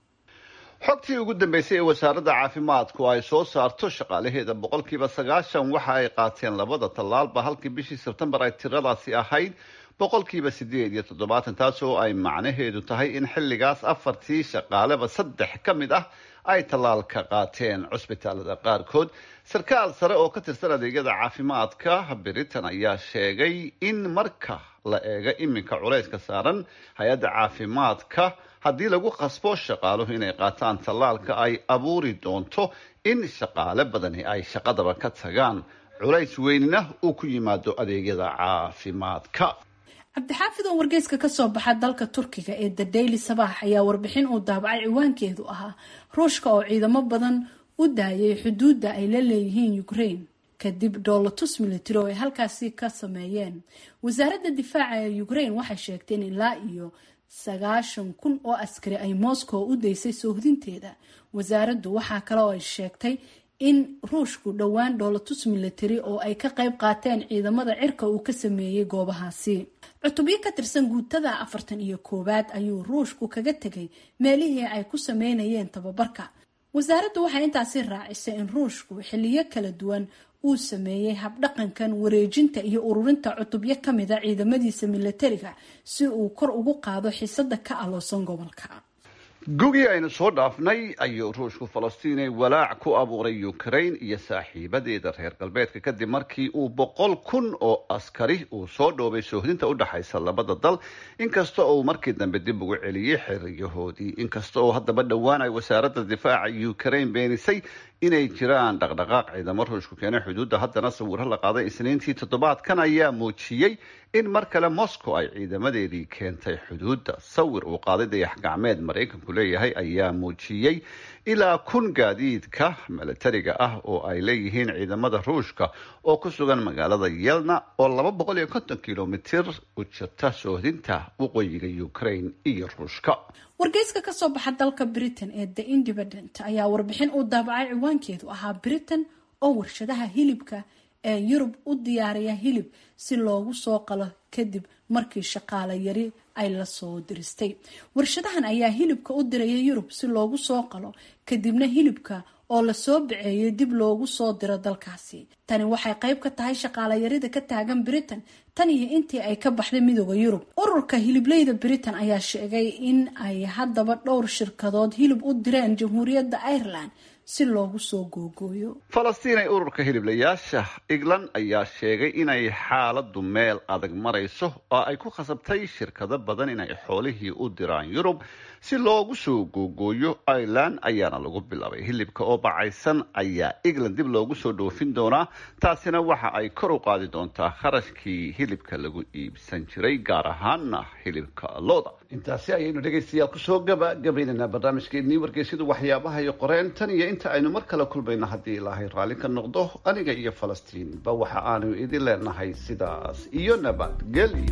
[SPEAKER 18] xogtii ugu dambeysay ee wasaaradda caafimaadku ay soo saarto shaqaalaheeda boqolkiiba sagaashan waxa ay qaateen labada tallaalba halkii bishii Sebtembar ay tiradaasi ahayd boqolkiiba sideed iyo toddobaatan taas oo ay macnaheedu tahay in xilligaas afartii shaqaaleba saddex ka mid ah ay tallaalka qaateen cusbitaalada qaarkood. sarkaal sare oo ka tirsan adeegyada caafimaadka Britain ayaa sheegay in marka la eego iminka culayska saaran hay-adda caafimaadka haddii lagu qasbo shaqaaluhu inay qaataan tallaalka ay abuuri doonto in shaqaale badani ay shaqadaba ka tagaan culays weynina uu ku yimaado adeegyada caafimaadka.
[SPEAKER 12] cabdixaafid oo wargeyska kasoo baxa dalka Turkiga ee The Daily Sabah ayaa warbixin uu daabacay ciwaankeedu ahaa Ruushka oo ciidamo badan u daayay xuduudda ay la leeyihiin Ukraine kadib dhoolatus military oo ay halkaasi ka sameeyeen. wasaaradda difaaca ee Ukraine waxay sheegtay in ilaa iyo sagaashan kun oo askari ay Moscow u daysay soohdinteeda. wasaaraddu waxaa kale oo ay sheegtay in Ruushku dhowaan dhoolatus military oo ay ka qayb qaateen ciidamada cirka uu ka sameeyay goobahaasi. cutubyo ka tirsan guutada afartan iyo koowaad ayuu Ruushku kaga tegay meelihii ay ku sameynayeen tababarka. wasaaraddu waxay intaasi raacisay in Ruushku xilliyo kala duwan uu sameeyay habdhaqankan wareejinta iyo ururinta cutubyo ka mid ah ciidamadiisa militariga si uu kor ugu qaado xiisada ka aloosan gobolka.
[SPEAKER 18] gugii aynu soo dhaafnay ayuu Ruushku Falastiin ay walaac ku abuuray Ukraine iyo saaxiibadeeda reer galbeedka kadib markii uu boqol kun oo askari uu soo dhoobay soohdinta u dhaxaysa labada dal inkasta oo markii dambe dib ugu celiyay xiriyahoodii. inkasta oo haddaba dhowaan ay wasaaradda difaaca Ukraine beenisay inay jiraan dhaqdhaqaaq ciidamo Ruushku keenay xuduudda, haddana sawirro la qaaday isniintii toddobaadkan ayaa muujiyay in mar kale Moscow ay ciidamadeedii keentay xuduudda. sawir uu qaaday dayax gacmeed Mareykanku leeyahay ayaa muujiyay ilaa kun gaadiidka militariga ah oo ay leeyihiin ciidamada Ruushka oo ku sugan magaalada Yelna oo laba boqol iyo konton kilomitir u jirta soohdinta waqooyiga Ukraine iyo Ruushka.
[SPEAKER 12] wargeyska kasoo baxa dalka Britain ee The Independent ayaa warbixin uu daabacay ciwaankeedu ahaa Britain oo warshadaha hilibka ee Yurub u diyaariya hilib si loogu soo qalo kadib markii shaqaale yari ay la soo diristay. warshadahan ayaa hilibka u diraya Yurub si loogu soo qalo kadibna hilibka oo la soo biceeyay dib loogu soo diro dalkaasi. tani waxay qayb ka tahay shaqaale yarida ka taagan Britain tan iyo intii ay ka baxday midowga Yurub. ururka hilibleyda Britain ayaa sheegay in ay haddaba dhowr shirkadood hilib u direen Jamhuuriyadda Ireland si loogu soo googooyo.
[SPEAKER 18] Falastiin ay ururka hiliblayaasha England ayaa sheegay inay xaaladu meel adag marayso oo ay ku khasabtay shirkado badan inay xoolihii u diraan Yurub si loogu soo googooyo. Ireland ayaana lagu bilaabay hilibka oo bacaysan ayaa England dib loogu soo dhoofin doonaa, taasina waxa ay kor u qaadi doontaa kharashkii hilibka lagu iibsan jiray, gaar ahaana hilibka looda. intaasi ayaynu dhegaystayaal kusoo gabagabaynaynaa barnaamijkeennii wargeysyadu waxyaabaha iyo qoreentan iyo inta aynu mar kale kulmayno haddii ilaahay raalli ka noqdo aniga iyo Falastiinba waxa aanu idin leenahay sidaas iyo nabadgelyo.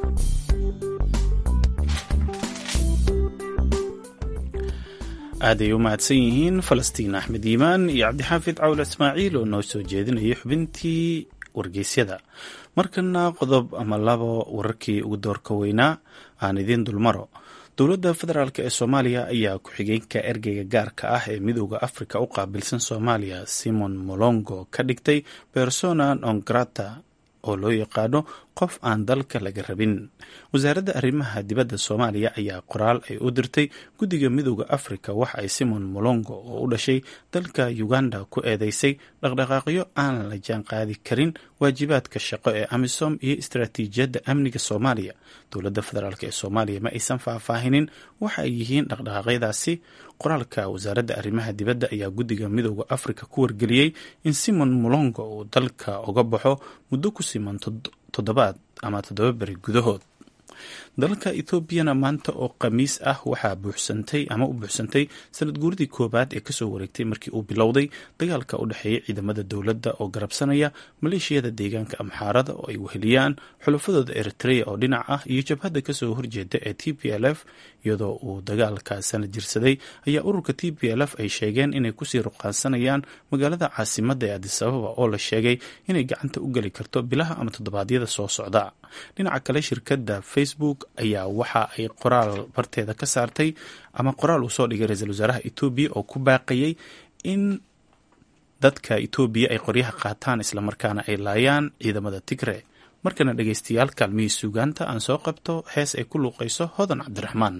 [SPEAKER 1] aaday u mahadsan yihiin Falastiin Axmed Iimaan iyo Cabdixaafid Cawle Ismaaciil oo noo soo jeedinayay xubintii wargeysyada. markana qodob ama labo wararkii ugu doorka weynaa aan idiin dulmaro. dowladda federaalk ee soomaaliya ayaa ku-xigeenka ergeyga gaarka ah ee midooda afrika u qaabilsan soomaaliya simon molongo ka dhigtay persona non grata oo loo yaqaano qof aan dalka laga rabin. wasaaradda arrimaha dibadda soomaaliya ayaa qoraal ay u dirtay guddiga midooda afrika waxa ay simon molongo oo u dhashay dalka uganda ku eedeysay dhaqdhaqaaqyo aan la jaan qaadi karin waajibaadka shaqo ee amisom iyo istaraatiijiyadda amniga soomaaliya. dowladda federaalk ee soomaaliya ma aysan faahfaahinin waxa ay yihiin dhaqdhaqaaqyadaasi. qoraalka wasaaradda arrimaha dibadda ayaa guddiga midooda afrika ku wargeliyey in simon molongo uu dalka uga baxo muddo ku siman toddobaad ama toddoba beri gudahood. dalka etoobiyana maanta oo khamiis ah waxaa buuxsantay ama u buuxsantay sanad guuridii koobaad ee kasoo wareegtay markii uu bilowday dagaalka u dhexeeya ciidamada dowladda oo garabsanaya maleeshiyada deegaanka amxaarada oo ay weheliyaan xulafadooda eritrea oo dhinac ah iyo jabhadda kasoo horjeeda ee t p l f. iyadoo uu dagaalka sanad jirsaday ayaa ururka t p l f ay sheegeen inay kusii ruqaansanayaan magaalada caasimada ee adisababa oo la sheegay inay gacanta u geli karto bilaha ama toddobaadyada soo socda. dhinaca kale shirkadda facebook ayaa waxa ay qoraal barteeda ka saartay ama qoraal uu soo dhigay ra-iisul wasaaraha etoobiya oo ku baaqayay in dadka etoobiya ay qoryaha qaataan islamarkaana ay laayaan ciidamada tigre. markana dhegeystayaal kaalmihii suugaanta aan soo qabto hees ay ku luuqayso hodan cabdiraxmaan.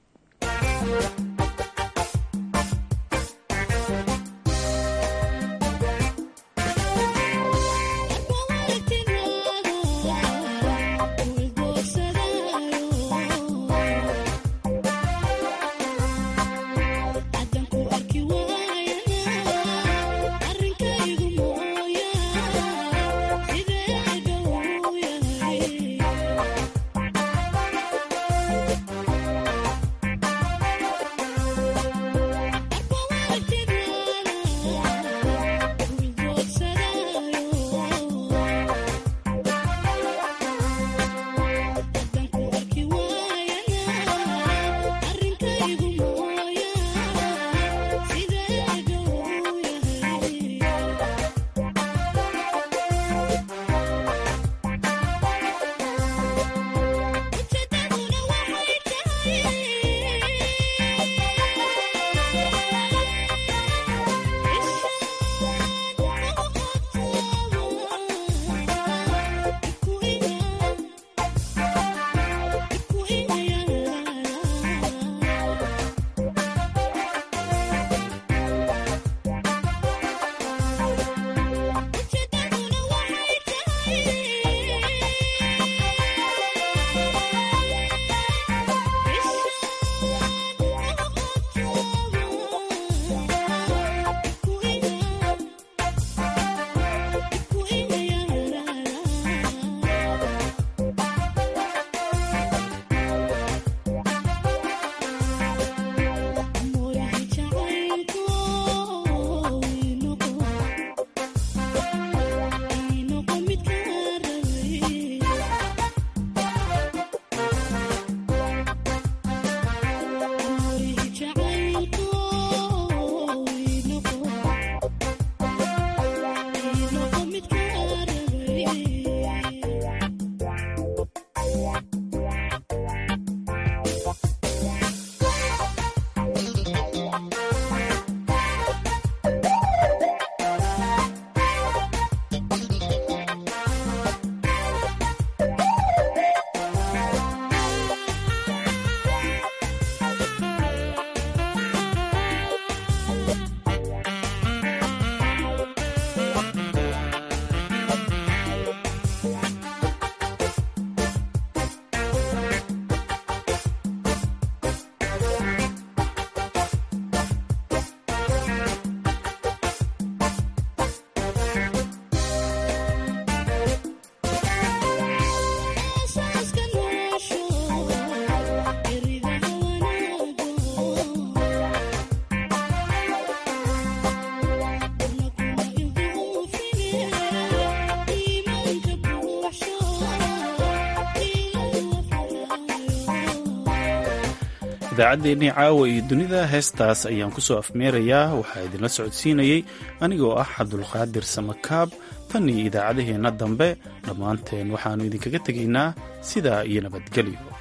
[SPEAKER 1] idaacaddeenii caawa iyo dunida heestaas ayaan ku soo afmeerayaa waxaa idinla socodsiinayey anigoo ah cabdulqaadir samakaab tan iyo idaacadaheenna dambe dhammaanteen waxaannu idinkaga tegaynaa sidaa iyo nabadgelyo.